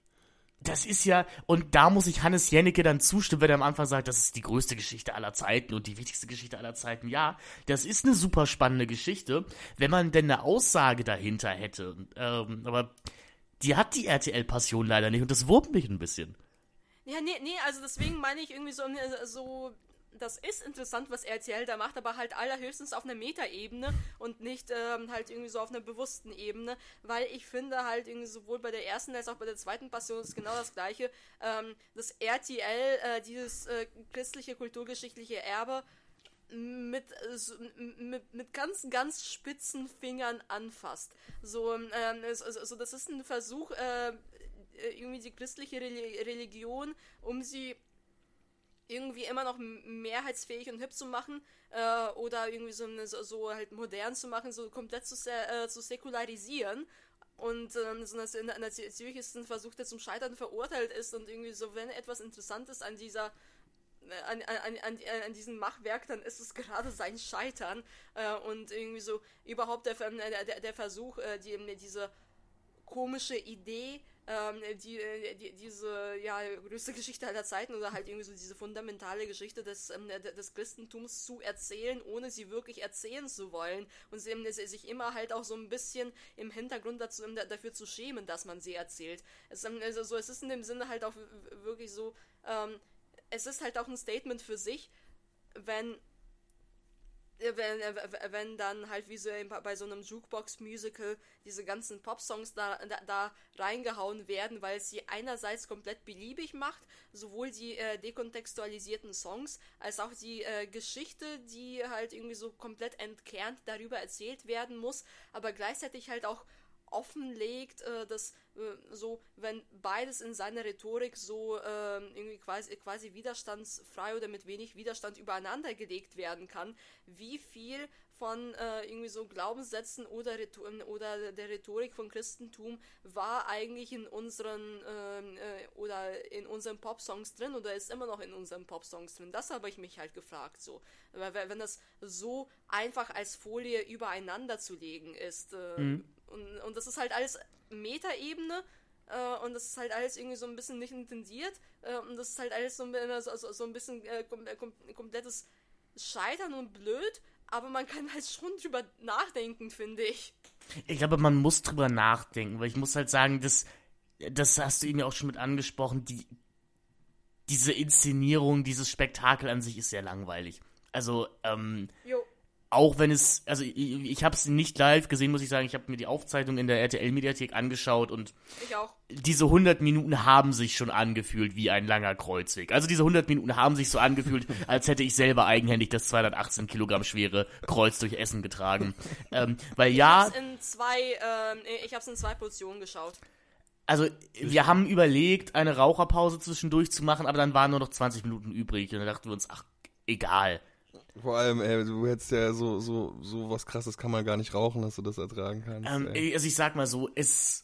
das ist ja, und da muss ich Hannes Jennecke dann zustimmen, wenn er am Anfang sagt, das ist die größte Geschichte aller Zeiten und die wichtigste Geschichte aller Zeiten. Ja, das ist eine super spannende Geschichte, wenn man denn eine Aussage dahinter hätte. Ähm, aber die hat die R T L-Passion leider nicht und das wurmt mich ein bisschen. Ja, nee, nee, also deswegen meine ich irgendwie so, äh, so, das ist interessant, was R T L da macht, aber halt allerhöchstens auf einer Metaebene und nicht ähm, halt irgendwie so auf einer bewussten Ebene, weil ich finde halt irgendwie sowohl bei der ersten als auch bei der zweiten Passion ist genau das Gleiche, ähm, dass R T L äh, dieses äh, christliche, kulturgeschichtliche Erbe mit, äh, so, mit, mit ganz, ganz spitzen Fingern anfasst. So, ähm, so, so das ist ein Versuch, äh, irgendwie die christliche Religion, um sie irgendwie immer noch mehrheitsfähig und hip zu machen äh, oder irgendwie so, so, so halt modern zu machen, so komplett zu, äh, zu säkularisieren und ähm, so dass in einer züchigsten Versuch, der zum Scheitern verurteilt ist und irgendwie so, wenn etwas Interessantes an dieser An, an, an, an diesem Machwerk, dann ist es gerade sein Scheitern äh, und irgendwie so überhaupt der, der, der Versuch, äh, die, diese komische Idee, ähm, die, die, diese ja, größte Geschichte aller Zeiten oder halt irgendwie so diese fundamentale Geschichte des, ähm, des Christentums zu erzählen, ohne sie wirklich erzählen zu wollen und sie, sich immer halt auch so ein bisschen im Hintergrund dazu, dafür zu schämen, dass man sie erzählt. Es, also, so, es ist in dem Sinne halt auch wirklich so, ähm, es ist halt auch ein Statement für sich, wenn Wenn, wenn dann halt wie so bei so einem Jukebox-Musical diese ganzen Popsongs da, da, da reingehauen werden, weil es sie einerseits komplett beliebig macht, sowohl die äh, dekontextualisierten Songs, als auch die äh, Geschichte, die halt irgendwie so komplett entkernt darüber erzählt werden muss, aber gleichzeitig halt auch offenlegt, äh, dass äh, so, wenn beides in seiner Rhetorik so äh, irgendwie quasi, quasi widerstandsfrei oder mit wenig Widerstand übereinander gelegt werden kann, wie viel von äh, irgendwie so Glaubenssätzen oder, Rhetor- oder der Rhetorik von Christentum war eigentlich in unseren ähm, äh, oder in unseren Popsongs drin oder ist immer noch in unseren Popsongs drin. Das habe ich mich halt gefragt, so. Weil wenn das so einfach als Folie übereinander zu legen ist äh, Mhm. und, und das ist halt alles Metaebene äh, und das ist halt alles irgendwie so ein bisschen nicht intensiert äh, und das ist halt alles so ein, so, so, so ein bisschen äh, kom- kom- komplettes Scheitern und blöd, aber man kann halt schon drüber nachdenken, finde ich. Ich glaube, man muss drüber nachdenken, weil ich muss halt sagen, das, das hast du eben ja auch schon mit angesprochen, die, diese Inszenierung, dieses Spektakel an sich ist sehr langweilig. Also, ähm, Jo. auch wenn es, also ich, ich habe es nicht live gesehen, muss ich sagen, ich habe mir die Aufzeichnung in der R T L-Mediathek angeschaut und Ich auch. diese hundert Minuten haben sich schon angefühlt wie ein langer Kreuzweg. Also diese hundert Minuten haben sich so angefühlt, als hätte ich selber eigenhändig das zweihundertachtzehn Kilogramm schwere Kreuz durch Essen getragen. ähm, weil ja, Ich hab's in zwei, ähm, ich hab's in zwei Portionen geschaut. also wir haben überlegt, eine Raucherpause zwischendurch zu machen, aber dann waren nur noch zwanzig Minuten übrig und dann dachten wir uns, ach, egal. Vor allem, ey, du hättest ja so, so, so was Krasses kann man gar nicht rauchen, dass du das ertragen kannst. Ähm, ey. also ich sag mal so, es,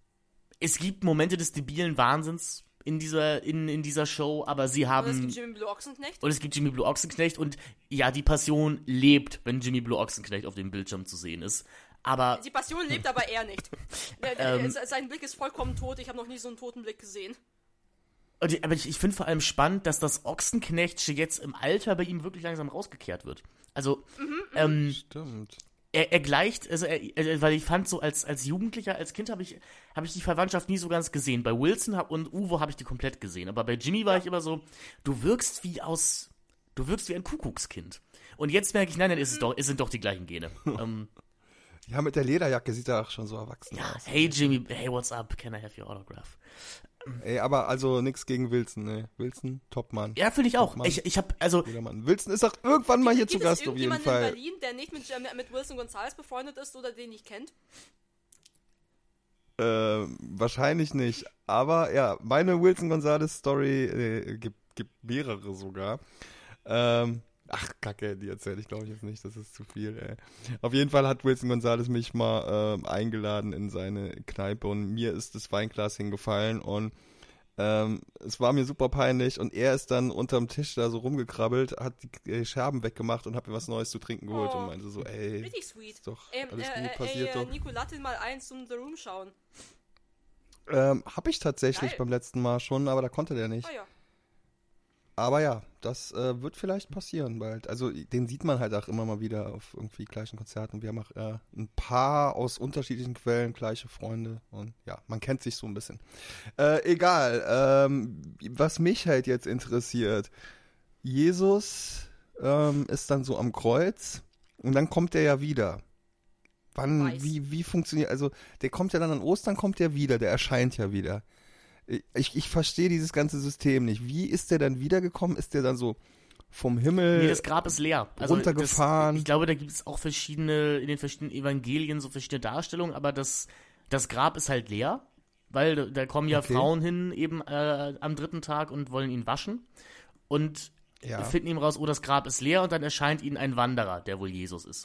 es gibt Momente des debilen Wahnsinns in dieser, in, in dieser Show, aber sie haben... Und es gibt Jimmy Blue Ochsenknecht. Und es gibt Jimmy Blue Ochsenknecht und ja, die Passion lebt, wenn Jimmy Blue Ochsenknecht auf dem Bildschirm zu sehen ist. Aber Die Passion lebt aber er nicht. Der, der, Ähm. sein Blick ist vollkommen tot. Ich habe noch nie so einen toten Blick gesehen. Und ich- aber ich, ich finde vor allem spannend, dass das Ochsenknechtsche jetzt im Alter bei ihm wirklich langsam rausgekehrt wird. Also, ähm, Stimmt. er, er gleicht, also er, er, weil ich fand so als, als Jugendlicher, als Kind habe ich, hab ich die Verwandtschaft nie so ganz gesehen. Bei Wilson hab, und Uwe habe ich die komplett gesehen. Aber bei Jimmy war ich immer so, du wirkst wie aus, du wirkst wie ein Kuckuckskind. Und jetzt merke ich, nein, nein, es, ist doch, es sind doch die gleichen Gene. ähm, Ja, mit der Lederjacke sieht er auch schon so erwachsen ja, aus. hey Jimmy, hey, what's up? Can I have your autograph? Ey, aber also nix gegen Wilson, ne? Wilson, Topmann. Ja, finde ich auch. Mann. Ich, ich habe, also, Guter Mann. Wilson ist auch irgendwann mal hier zu Gibt es Gast auf jeden irgendjemanden in Fall. Berlin, der nicht mit, äh, mit Wilson Gonzalez befreundet ist oder den nicht kennt? Äh, wahrscheinlich nicht. Aber ja, meine Wilson Gonzalez Story äh, gibt, gibt mehrere sogar. Ähm, ach, Kacke, die erzähle ich glaube ich jetzt nicht, das ist zu viel, ey. Auf jeden Fall hat Wilson Gonzalez mich mal ähm, eingeladen in seine Kneipe und mir ist das Weinglas hingefallen und ähm, es war mir super peinlich und er ist dann unterm Tisch da so rumgekrabbelt, hat die äh, Scherben weggemacht und hat mir was Neues zu trinken geholt Oh. und meinte so, ey, Richtig sweet. ist doch Ähm, alles äh, gut, äh, passiert ey, doch. Nico, lass ihn mal eins zum The Room schauen. Ähm, hab ich tatsächlich Geil. beim letzten Mal schon, aber da konnte der nicht. Ah ja. Aber ja, das äh, wird vielleicht passieren bald. Also den sieht man halt auch immer mal wieder auf irgendwie gleichen Konzerten. Wir haben auch äh, ein paar aus unterschiedlichen Quellen gleiche Freunde und ja, man kennt sich so ein bisschen. Äh, egal, ähm, was mich halt jetzt interessiert, Jesus ähm, ist dann so am Kreuz und dann kommt er ja wieder. Wann, Weiß. wie, wie funktioniert, also der kommt ja dann an Ostern, kommt der wieder, der erscheint ja wieder. Ich, ich verstehe dieses ganze System nicht. Wie ist der dann wiedergekommen? Ist der dann so vom Himmel nee, das Grab ist leer. Also runtergefahren? Das, ich glaube, da gibt es auch verschiedene, in den verschiedenen Evangelien so verschiedene Darstellungen, aber das, das Grab ist halt leer, weil da, da kommen ja Okay. Frauen hin eben äh, am dritten Tag und wollen ihn waschen und Ja. finden ihm raus, oh, das Grab ist leer und dann erscheint ihnen ein Wanderer, der wohl Jesus ist.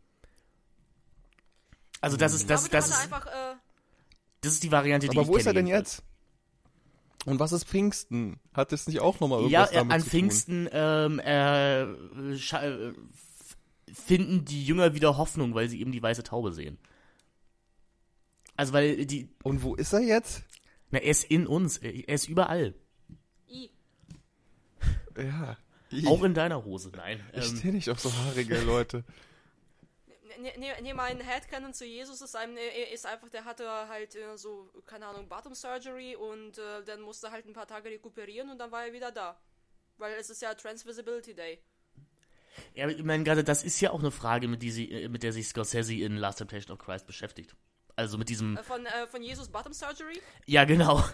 Also das ist, das, Ich glaube, das, der ist, hatte einfach, äh, das ist die Variante, die Aber ich wo ist er kenne denn jedenfalls. jetzt? Und was ist Pfingsten? Hat das nicht auch nochmal Ja, irgendwas äh, damit an zu Pfingsten ähm, äh, scha- äh, f- finden die Jünger wieder Hoffnung, weil sie eben die weiße Taube sehen. Also weil die, tun? Und wo ist er jetzt? na, er ist in uns, er ist überall. I. Ja. Auch in deiner Hose, nein. ich Ähm, stehe nicht auf so haarige Leute. Nee, nee, nee, mein Headcanon zu Jesus ist, ein, äh, ist einfach, der hatte halt äh, so, keine Ahnung, Bottom Surgery und äh, dann musste halt ein paar Tage rekuperieren und dann war er wieder da. Weil es ist ja Transvisibility Day. ja, ich meine gerade, das ist ja auch eine Frage, mit, die sie, äh, mit der sich Scorsese in Last Temptation of Christ beschäftigt. Also mit diesem, Äh, von, äh, von Jesus Bottom Surgery? ja genau.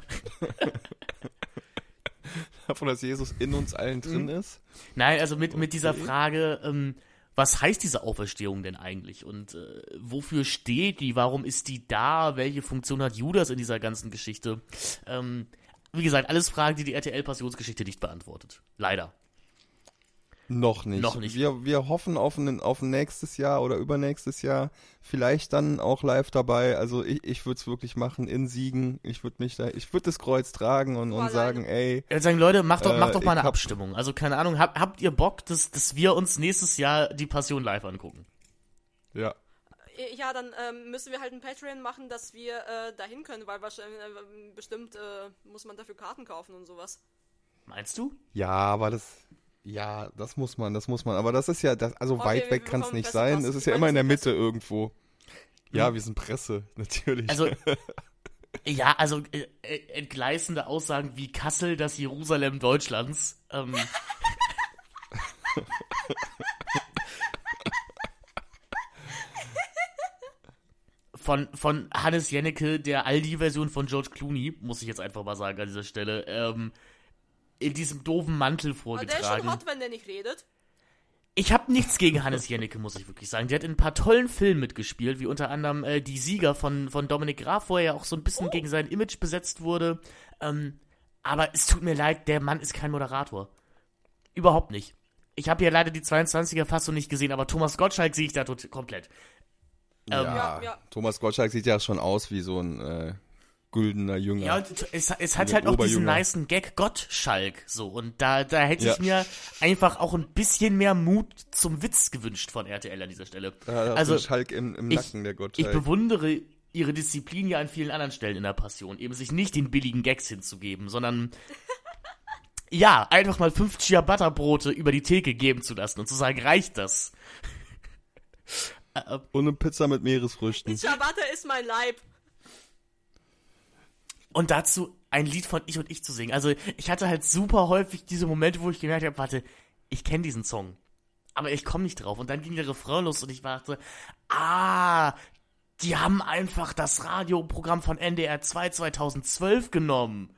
Davon, dass Jesus in uns allen drin ist. Nein, also mit, mit dieser Okay. Frage, ähm, was heißt diese Auferstehung denn eigentlich? Und äh, wofür steht die? Warum ist die da? Welche Funktion hat Judas in dieser ganzen Geschichte? Ähm, wie gesagt, alles Fragen, die die R T L-Passionsgeschichte nicht beantwortet. Leider. Noch nicht. Noch nicht. Wir, wir hoffen auf ein, auf ein nächstes Jahr oder übernächstes Jahr. Vielleicht dann auch live dabei. Also ich, ich würde es wirklich machen in Siegen. Ich würde mich da, ich würde das Kreuz tragen und, und sagen, ey. Ich würde sagen, Leute, macht doch, äh, macht doch mal eine ich hab- Abstimmung. Also keine Ahnung, hab, habt ihr Bock, dass, dass wir uns nächstes Jahr die Passion live angucken? Ja. Ja, dann ähm, müssen wir halt ein Patreon machen, dass wir äh, dahin können, weil wahrscheinlich äh, bestimmt äh, muss man dafür Karten kaufen und sowas. Meinst du? Ja, aber das, ja, das muss man, das muss man. Aber das ist ja, das, also Okay, weit wir weg kann es bekommen nicht beste sein. Post. Es ist Ich ja meine, immer in der das ist Mitte irgendwo. Ja, wir sind Presse, natürlich. Also, ja, also äh, äh, entgleisende Aussagen wie Kassel, das Jerusalem Deutschlands. Ähm, von, von Hannes Jennecke, der Aldi-Version von George Clooney, muss ich jetzt einfach mal sagen an dieser Stelle, ähm, in diesem doofen Mantel Aber der ist schon vorgetragen. hot, wenn der nicht redet. Ich habe nichts gegen Hannes Jennecke, muss ich wirklich sagen. Der hat in ein paar tollen Filmen mitgespielt, wie unter anderem äh, Die Sieger von, von Dominik Graf, wo er ja auch so ein bisschen Oh. gegen sein Image besetzt wurde. Ähm, aber es tut mir leid, der Mann ist kein Moderator. Überhaupt nicht. Ich habe hier leider die zweiundzwanziger-Fassung nicht gesehen, aber Thomas Gottschalk sehe ich da tot, komplett. ja, ähm, Ja, ja. Thomas Gottschalk sieht ja schon aus wie so ein äh, güldener Jünger. Ja, und es, es hat Der halt auch diesen Oberjunge. nicen Gag Gottschalk, so. Und da, da hätte Ja. ich mir einfach auch ein bisschen mehr Mut zum Witz gewünscht von R T L an dieser Stelle. Da hat also, den Schalk im, im ich- Nacken, der Ich Gottschalk. bewundere ihre Disziplin ja an vielen anderen Stellen in der Passion, eben sich nicht den billigen Gags hinzugeben, sondern ja, einfach mal fünf Ciabatta-Brote über die Theke geben zu lassen und zu sagen, reicht das? äh, Und eine Pizza mit Meeresfrüchten. Die Ciabatta ist mein Leib. und dazu ein Lied von Ich und Ich zu singen. Also ich hatte halt super häufig diese Momente, wo ich gemerkt habe, warte, ich kenne diesen Song, aber ich komme nicht drauf. Und dann ging der Refrain los und ich dachte, ah, die haben einfach das Radioprogramm von N D R zwei zweitausendzwölf genommen.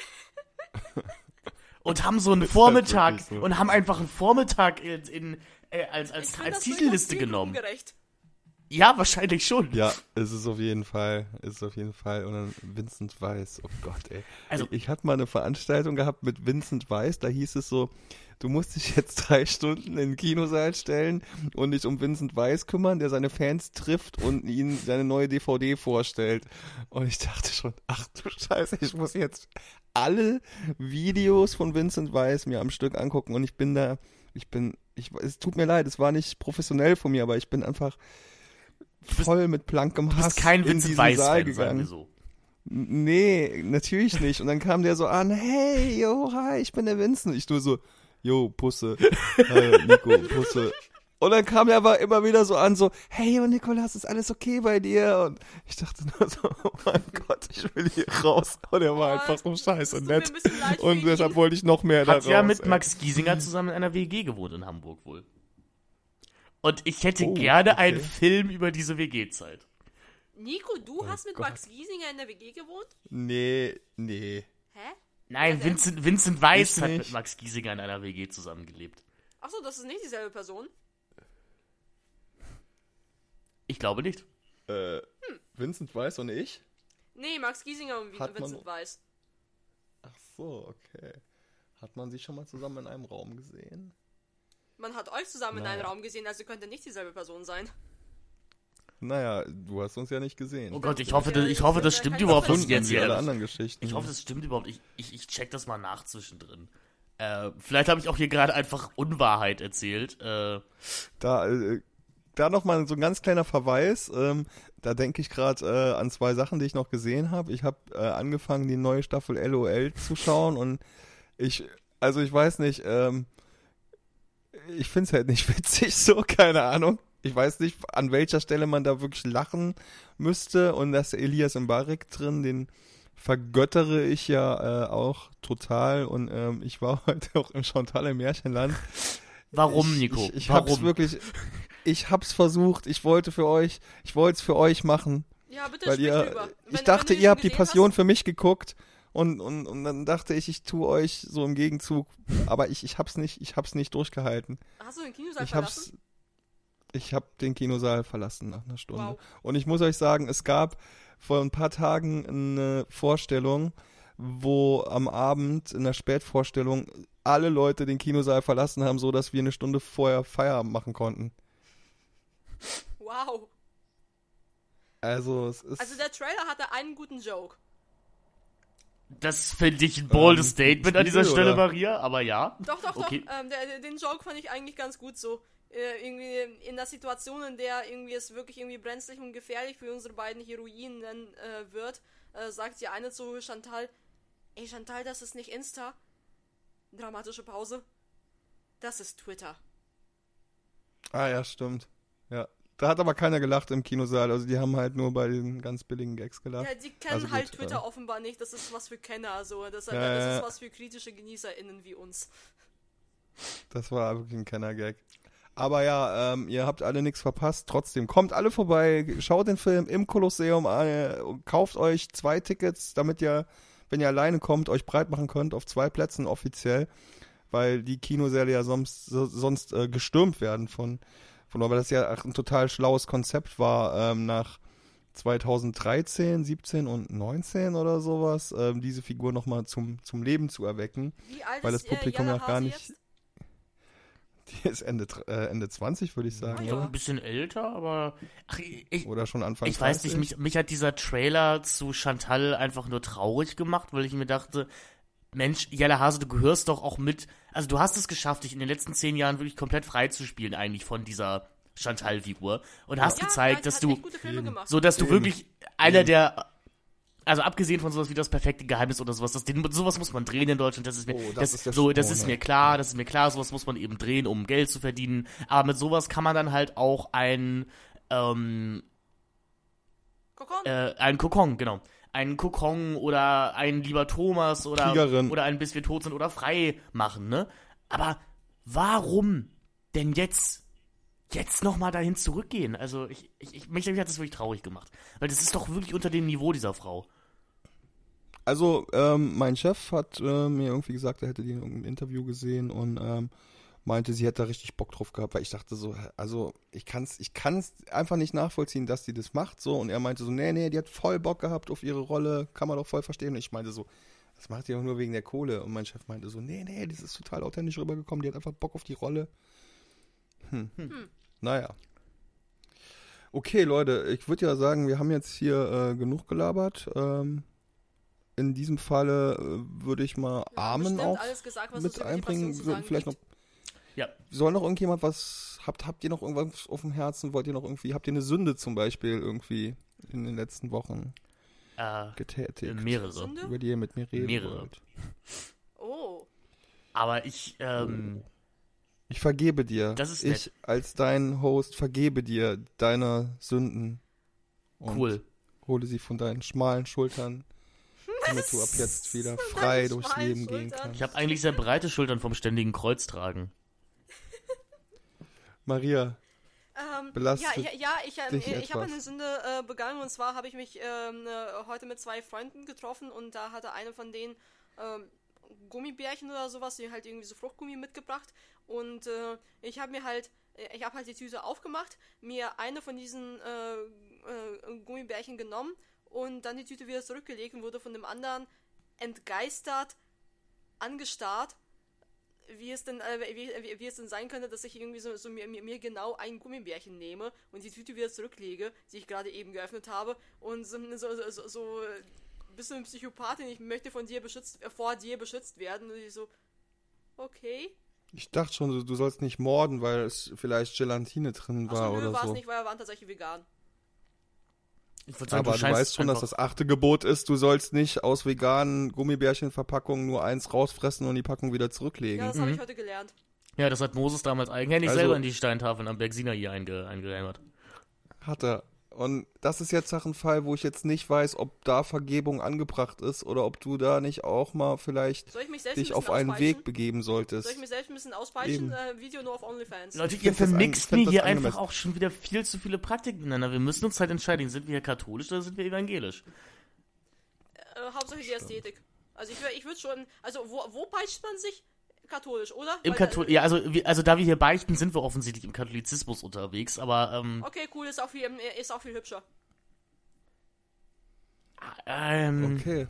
Und haben so einen Ist halt Vormittag wirklich so. und haben einfach einen Vormittag in, in, äh, als, Ich als, finde als das Titelliste durchaus genommen. zielgruppengerecht. Ja, wahrscheinlich schon. Ja, ist es auf jeden Fall. Ist es auf jeden Fall. Und dann Vincent Weiss. Oh Gott, ey. Also- ich, ich hatte mal eine Veranstaltung gehabt mit Vincent Weiss. Da hieß es so, du musst dich jetzt drei Stunden in den Kinosaal stellen und dich um Vincent Weiss kümmern, der seine Fans trifft und ihnen seine neue D V D vorstellt. Und ich dachte schon, ach du Scheiße, ich muss jetzt alle Videos von Vincent Weiss mir am Stück angucken. Und ich bin da, ich bin, ich, es tut mir leid, es war nicht professionell von mir, aber ich bin einfach bist- voll mit blankem Du Hass bist kein in Vincent diesen Saal Weiss-Fan, sagen gegangen. wir so. N- Nee, natürlich nicht. Und dann kam der so an, hey, yo, hi, ich bin der Vincent. Ich nur so, yo, Pusse, äh, Nico, Pusse. Und dann kam er aber immer wieder so an, so, hey, yo, Nikolas, ist alles okay bei dir? Und ich dachte nur so, oh mein Gott, ich will hier raus. Und er war Oh, einfach so das scheiße tut mir ein nett. bisschen leid für Und ihn. deshalb wollte ich noch mehr da Hat raus. ja mit ey. Max Giesinger zusammen in einer W G gewohnt in Hamburg wohl. Und ich hätte Oh, gerne okay. einen Film über diese W G-Zeit. Nico, du hast mit Oh Gott. Max Giesinger in der W G gewohnt? Nee, nee. Hä? Nein, Ja, denn? Vincent, Vincent Weiss Ich hat nicht. mit Max Giesinger in einer W G zusammengelebt. Achso, das ist nicht dieselbe Person. Ich glaube nicht. Äh, Vincent Weiss und ich? Nee, Max Giesinger und Hat man- Vincent Weiss. Ach so, okay. Hat man sie schon mal zusammen in einem Raum gesehen? Man hat euch zusammen in Naja. einem Raum gesehen, also könnte nicht dieselbe Person sein. Naja, du hast uns ja nicht gesehen. Oh Gott, ich Ja, hoffe, das, ich hoffe, das ja, stimmt kann ich überhaupt, was auch ich jetzt wie alle hier. anderen Geschichten. Ich hoffe, das stimmt überhaupt. Ich, ich, ich check das mal nach zwischendrin. Äh, vielleicht habe ich auch hier gerade einfach Unwahrheit erzählt. Äh, Da, äh, da nochmal so ein ganz kleiner Verweis. Ähm, da denke ich gerade äh, an zwei Sachen, die ich noch gesehen habe. Ich habe äh, angefangen, die neue Staffel L O L zu schauen und ich, also ich weiß nicht, ähm, ich finde es halt nicht witzig, so, keine Ahnung. Ich weiß nicht, an welcher Stelle man da wirklich lachen müsste und das Elias Mbarek drin, den vergöttere ich ja äh, auch total und ähm, ich war heute auch im Chantal im Märchenland. warum, ich, Nico? Ich, ich hab's warum? wirklich, ich hab's versucht, ich wollte für euch, ich wollte es für euch machen, Ja, bitte weil sprich ihr, drüber. ich Wenn- dachte, wenn du ihr habt die gesehen Passion hast- für mich geguckt und, und, und dann dachte ich, ich tue euch so im Gegenzug, aber ich, ich hab's nicht, ich hab's nicht durchgehalten. Hast du den Kinosaal Ich hab's, verlassen? Ich habe den Kinosaal verlassen nach einer Stunde. Wow. Und ich muss euch sagen, es gab vor ein paar Tagen eine Vorstellung, wo am Abend in der Spätvorstellung alle Leute den Kinosaal verlassen haben, so dass wir eine Stunde vorher Feierabend machen konnten. Wow. Also es ist... Also der Trailer hatte einen guten Joke. Das finde ich ein boldes Ähm, Statement an dieser Spiegel, Stelle, oder? Maria, aber ja. Doch, doch, Okay. doch. Ähm, der, den Joke fand ich eigentlich ganz gut so. Äh, irgendwie in der Situation, in der irgendwie es wirklich irgendwie brenzlig und gefährlich für unsere beiden Heroinen äh, wird, äh, sagt die eine zu Chantal, ey Chantal, das ist nicht Insta. Dramatische Pause. Das ist Twitter. Ah ja, stimmt. Ja. Da hat aber keiner gelacht im Kinosaal. Also die haben halt nur bei den ganz billigen Gags gelacht. Ja, die kennen Also gut, halt Twitter äh, offenbar nicht. Das ist was für Kenner. So. Das, Ja, das ja, ist ja. was für kritische GenießerInnen wie uns. Das war wirklich ein Kenner-Gag. Aber ja, ähm, ihr habt alle nichts verpasst. Trotzdem, kommt alle vorbei, schaut den Film im Kolosseum an und kauft euch zwei Tickets, damit ihr, wenn ihr alleine kommt, euch breit machen könnt auf zwei Plätzen offiziell, weil die Kinosäle ja sonst, so, sonst äh, gestürmt werden von, von, weil das ja ein total schlaues Konzept war, ähm, nach zweitausenddreizehn, siebzehn und neunzehn oder sowas, ähm, diese Figur nochmal zum, zum Leben zu erwecken. Wie alt Weil ist das Publikum äh, ja Jelle auch gar Hase nicht- jetzt? Die ist Ende, äh, Ende zwanzig, würde ich sagen, Ja. oder? Ein bisschen älter, aber ach, ich, Oder schon Anfang ich weiß dreißig? nicht, mich, mich hat dieser Trailer zu Chantal einfach nur traurig gemacht, weil ich mir dachte, Mensch, Jelle Hase, du gehörst doch auch mit, also du hast es geschafft, dich in den letzten zehn Jahren wirklich komplett frei zu spielen eigentlich von dieser Chantal-Figur und hast Ja, gezeigt, ja, dass hat du, echt gute Filme gemacht. so dass du Eben. wirklich einer der, also abgesehen von sowas wie das perfekte Geheimnis oder sowas, das, den, sowas muss man drehen in Deutschland, das ist mir, Oh, das, das ist der so, das Sprung, ist ne? mir klar, das ist mir klar, sowas muss man eben drehen, um Geld zu verdienen, aber mit sowas kann man dann halt auch ein, ähm, Kokon? äh, ein Kokon, genau. Ein Kokon oder ein Lieber Thomas oder, Kriegerin. oder ein Bis wir tot sind oder frei machen, ne? Aber warum denn jetzt, jetzt nochmal dahin zurückgehen? Also, ich, ich, ich, mich hat das wirklich traurig gemacht. Weil das ist doch wirklich unter dem Niveau dieser Frau. Also, ähm, mein Chef hat äh, mir irgendwie gesagt, er hätte die in irgendeinem Interview gesehen und ähm, meinte, sie hätte da richtig Bock drauf gehabt, weil ich dachte so, also ich kann's, ich kann's einfach nicht nachvollziehen, dass die das macht, so, und er meinte so, nee, nee, die hat voll Bock gehabt auf ihre Rolle, kann man doch voll verstehen, und ich meinte so, das macht die doch nur wegen der Kohle, und mein Chef meinte so, nee, nee, das ist total authentisch rübergekommen, die hat einfach Bock auf die Rolle. Hm, Hm. naja. Okay, Leute, ich würde ja sagen, wir haben jetzt hier äh, genug gelabert, ähm, in diesem Falle äh, würde ich mal Wir haben Armen bestimmt auch alles gesagt, was es mit über die einbringen, Passion zu sagen vielleicht noch. gibt. Ja. Soll noch irgendjemand was, habt, habt ihr noch irgendwas auf dem Herzen, wollt ihr noch irgendwie, habt ihr eine Sünde zum Beispiel irgendwie in den letzten Wochen Äh, getätigt, mehrere. Sünde? über die ihr mit mir reden Mehrere. wollt? Oh. Aber ich, ähm, Ich vergebe dir. Das ist ich nett. als dein Host vergebe dir deine Sünden. Und cool. hole sie von deinen schmalen Schultern, damit du ab jetzt wieder Von frei deinen durchs schmalen Leben gehen Schultern. kannst. Ich habe eigentlich sehr breite Schultern vom ständigen Kreuz tragen. Maria, Ähm, Belastet ja, ja, ja, ich, ähm, dich ich habe etwas? eine Sünde äh, begangen, und zwar habe ich mich ähm, äh, heute mit zwei Freunden getroffen, und da hatte eine von denen ähm, Gummibärchen oder sowas, die halt irgendwie so Fruchtgummi mitgebracht, und äh, ich habe mir halt, äh, ich habe halt die Tüte aufgemacht, mir eine von diesen äh, äh, Gummibärchen genommen und dann die Tüte wieder zurückgelegt und wurde von dem anderen entgeistert angestarrt, wie es denn äh, wie, wie, wie es denn sein könnte, dass ich irgendwie so, so mir, mir, mir genau ein Gummibärchen nehme und die Tüte wieder zurücklege, die ich gerade eben geöffnet habe, und so, so, so, so äh, bist du eine Psychopathin, ich möchte von dir beschützt, äh, vor dir beschützt werden, und ich so, okay. ich dachte schon, du, du sollst nicht morden, weil es vielleicht Gelatine drin war Achso, nö, oder war es so. nicht, weil wir waren tatsächlich vegan. Ich würd sagen, Aber du, scheinst weißt schon, dass einfach- das achte Gebot ist, du sollst nicht aus veganen Gummibärchenverpackungen nur eins rausfressen und die Packung wieder zurücklegen. Ja, das habe ich heute gelernt. Ja, das hat Moses damals eigenhändig Also- selber in die Steintafeln am Berg Sinai einge eingehämmert. Hat er. Und das ist jetzt auch ein Fall, wo ich jetzt nicht weiß, ob da Vergebung angebracht ist oder ob du da nicht auch mal vielleicht Soll ich mich selbst dich ein auf bisschen einen auspeitschen? Weg begeben solltest. Soll ich mich selbst ein bisschen auspeitschen? Eben. Äh, Video nur auf OnlyFans. Leute, ihr find das an- vermixt ich find mir das hier angemessen. einfach auch schon wieder viel zu viele Praktiken miteinander. Wir müssen uns halt entscheiden, sind wir hier katholisch oder sind wir evangelisch? Äh, Hauptsache die Ästhetik. Also ich, wür- ich würde schon, also wo, wo peitscht man sich? katholisch, oder? Im Weil, Kathol- äh, ja, also, wir, also da wir hier beichten, sind wir offensichtlich im Katholizismus unterwegs, aber ähm, Okay, cool, ist auch viel, ist auch viel hübscher. ähm Okay.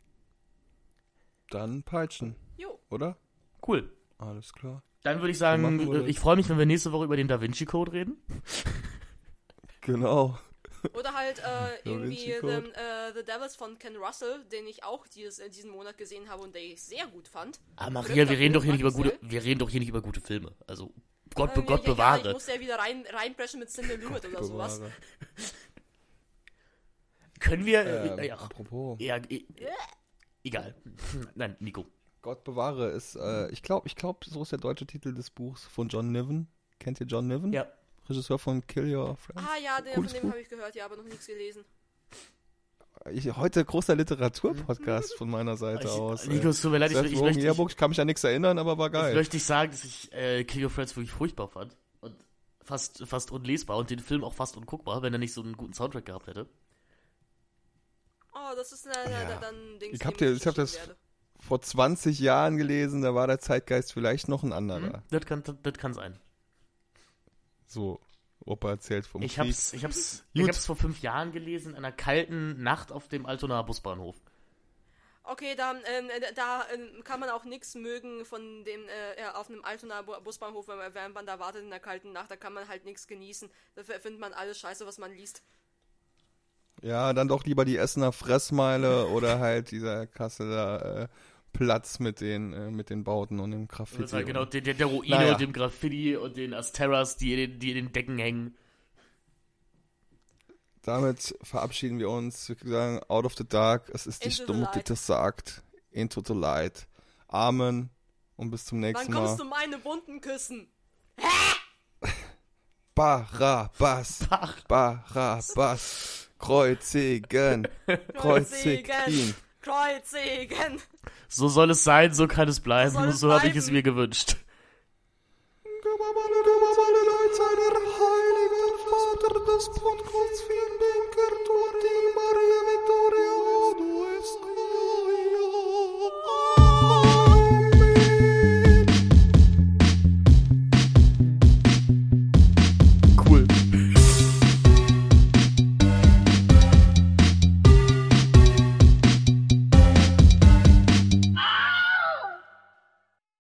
Dann peitschen, Jo. oder? cool. Alles klar. Dann würde ich So machen sagen, wir äh, das. ich freue mich, wenn wir nächste Woche über den Da Vinci Code reden. Genau. Oder halt äh, irgendwie Vinci Code. the, äh, The Devils von Ken Russell, den ich auch dieses, äh, diesen Monat gesehen habe und den ich sehr gut fand. Ah, Maria, Verrückter wir reden doch hier Film, nicht über mag ich gute, wir reden doch hier nicht über gute Filme. Also Gott, be Ähm, Gott ja, bewahre. Ja, ich muss ja wieder rein, reinpreschen mit Cindy Lewitt oder sowas. Bewahre. Können wir Ähm, äh, ja, Apropos. ja, e egal. Nein, Nico. Gott bewahre ist, äh, ich glaube, ich glaube, so ist der deutsche Titel des Buchs von John Niven. Kennt ihr John Niven? Ja. Regisseur von Kill Your Friends. Ah ja, den, von Cooles dem Buch. habe ich gehört, ja, aber noch nichts gelesen. Ich, heute großer Literaturpodcast von meiner Seite Ich, aus. Nico, es tut mir leid, ich, Seth ich, Rogen möchte, ich, Yearbook, ich kann mich an nichts erinnern, aber war ich geil. möchte nicht sagen, dass ich äh, Kill Your Friends wirklich furchtbar fand. Und fast, fast unlesbar und den Film auch fast unguckbar, wenn er nicht so einen guten Soundtrack gehabt hätte. Oh, das ist eine, Ja. eine, dann Dings, Ich hab die dir- ich ich hab das- werde. Vor zwanzig Jahren gelesen, da war der Zeitgeist vielleicht noch ein anderer. Hm? Das kann, das, das kann sein. So, Opa erzählt vom Ich Krieg. hab's, ich hab's, ich Gut. hab's vor fünf Jahren gelesen, in einer kalten Nacht auf dem Altonaer Busbahnhof. Okay, da, ähm, äh, da ähm, kann man auch nichts mögen von dem, äh, ja, auf einem Altonaer Bu- Busbahnhof, wenn man, während man da wartet in der kalten Nacht, da kann man halt nichts genießen. Da findet man alles scheiße, was man liest. Ja, dann doch lieber die Essener Fressmeile oder halt dieser Kasseler äh, Platz mit den, äh, mit den Bauten und dem Das Graffiti. ist halt genau der, der, der Ruine Naja. und dem Graffiti und den Asteras, die in den, die in den Decken hängen. Damit verabschieden wir uns. Wir sagen, out of the dark. Es ist die Into the Stimme, die light. das sagt. Into the light. Amen. Und bis zum Wann nächsten kommst Mal. du meine Wunden küssen? Barabbas. Ach, Barabbas. Kreuzigen. Kreuzigen. Kreuzigen! so soll es sein, so kann es bleiben. So soll es So habe ich bleiben. es mir gewünscht. Heiliger Vater des Podcasts, vielen Dank, Arthur, die Maria Victoria, du bist Amen. Cool.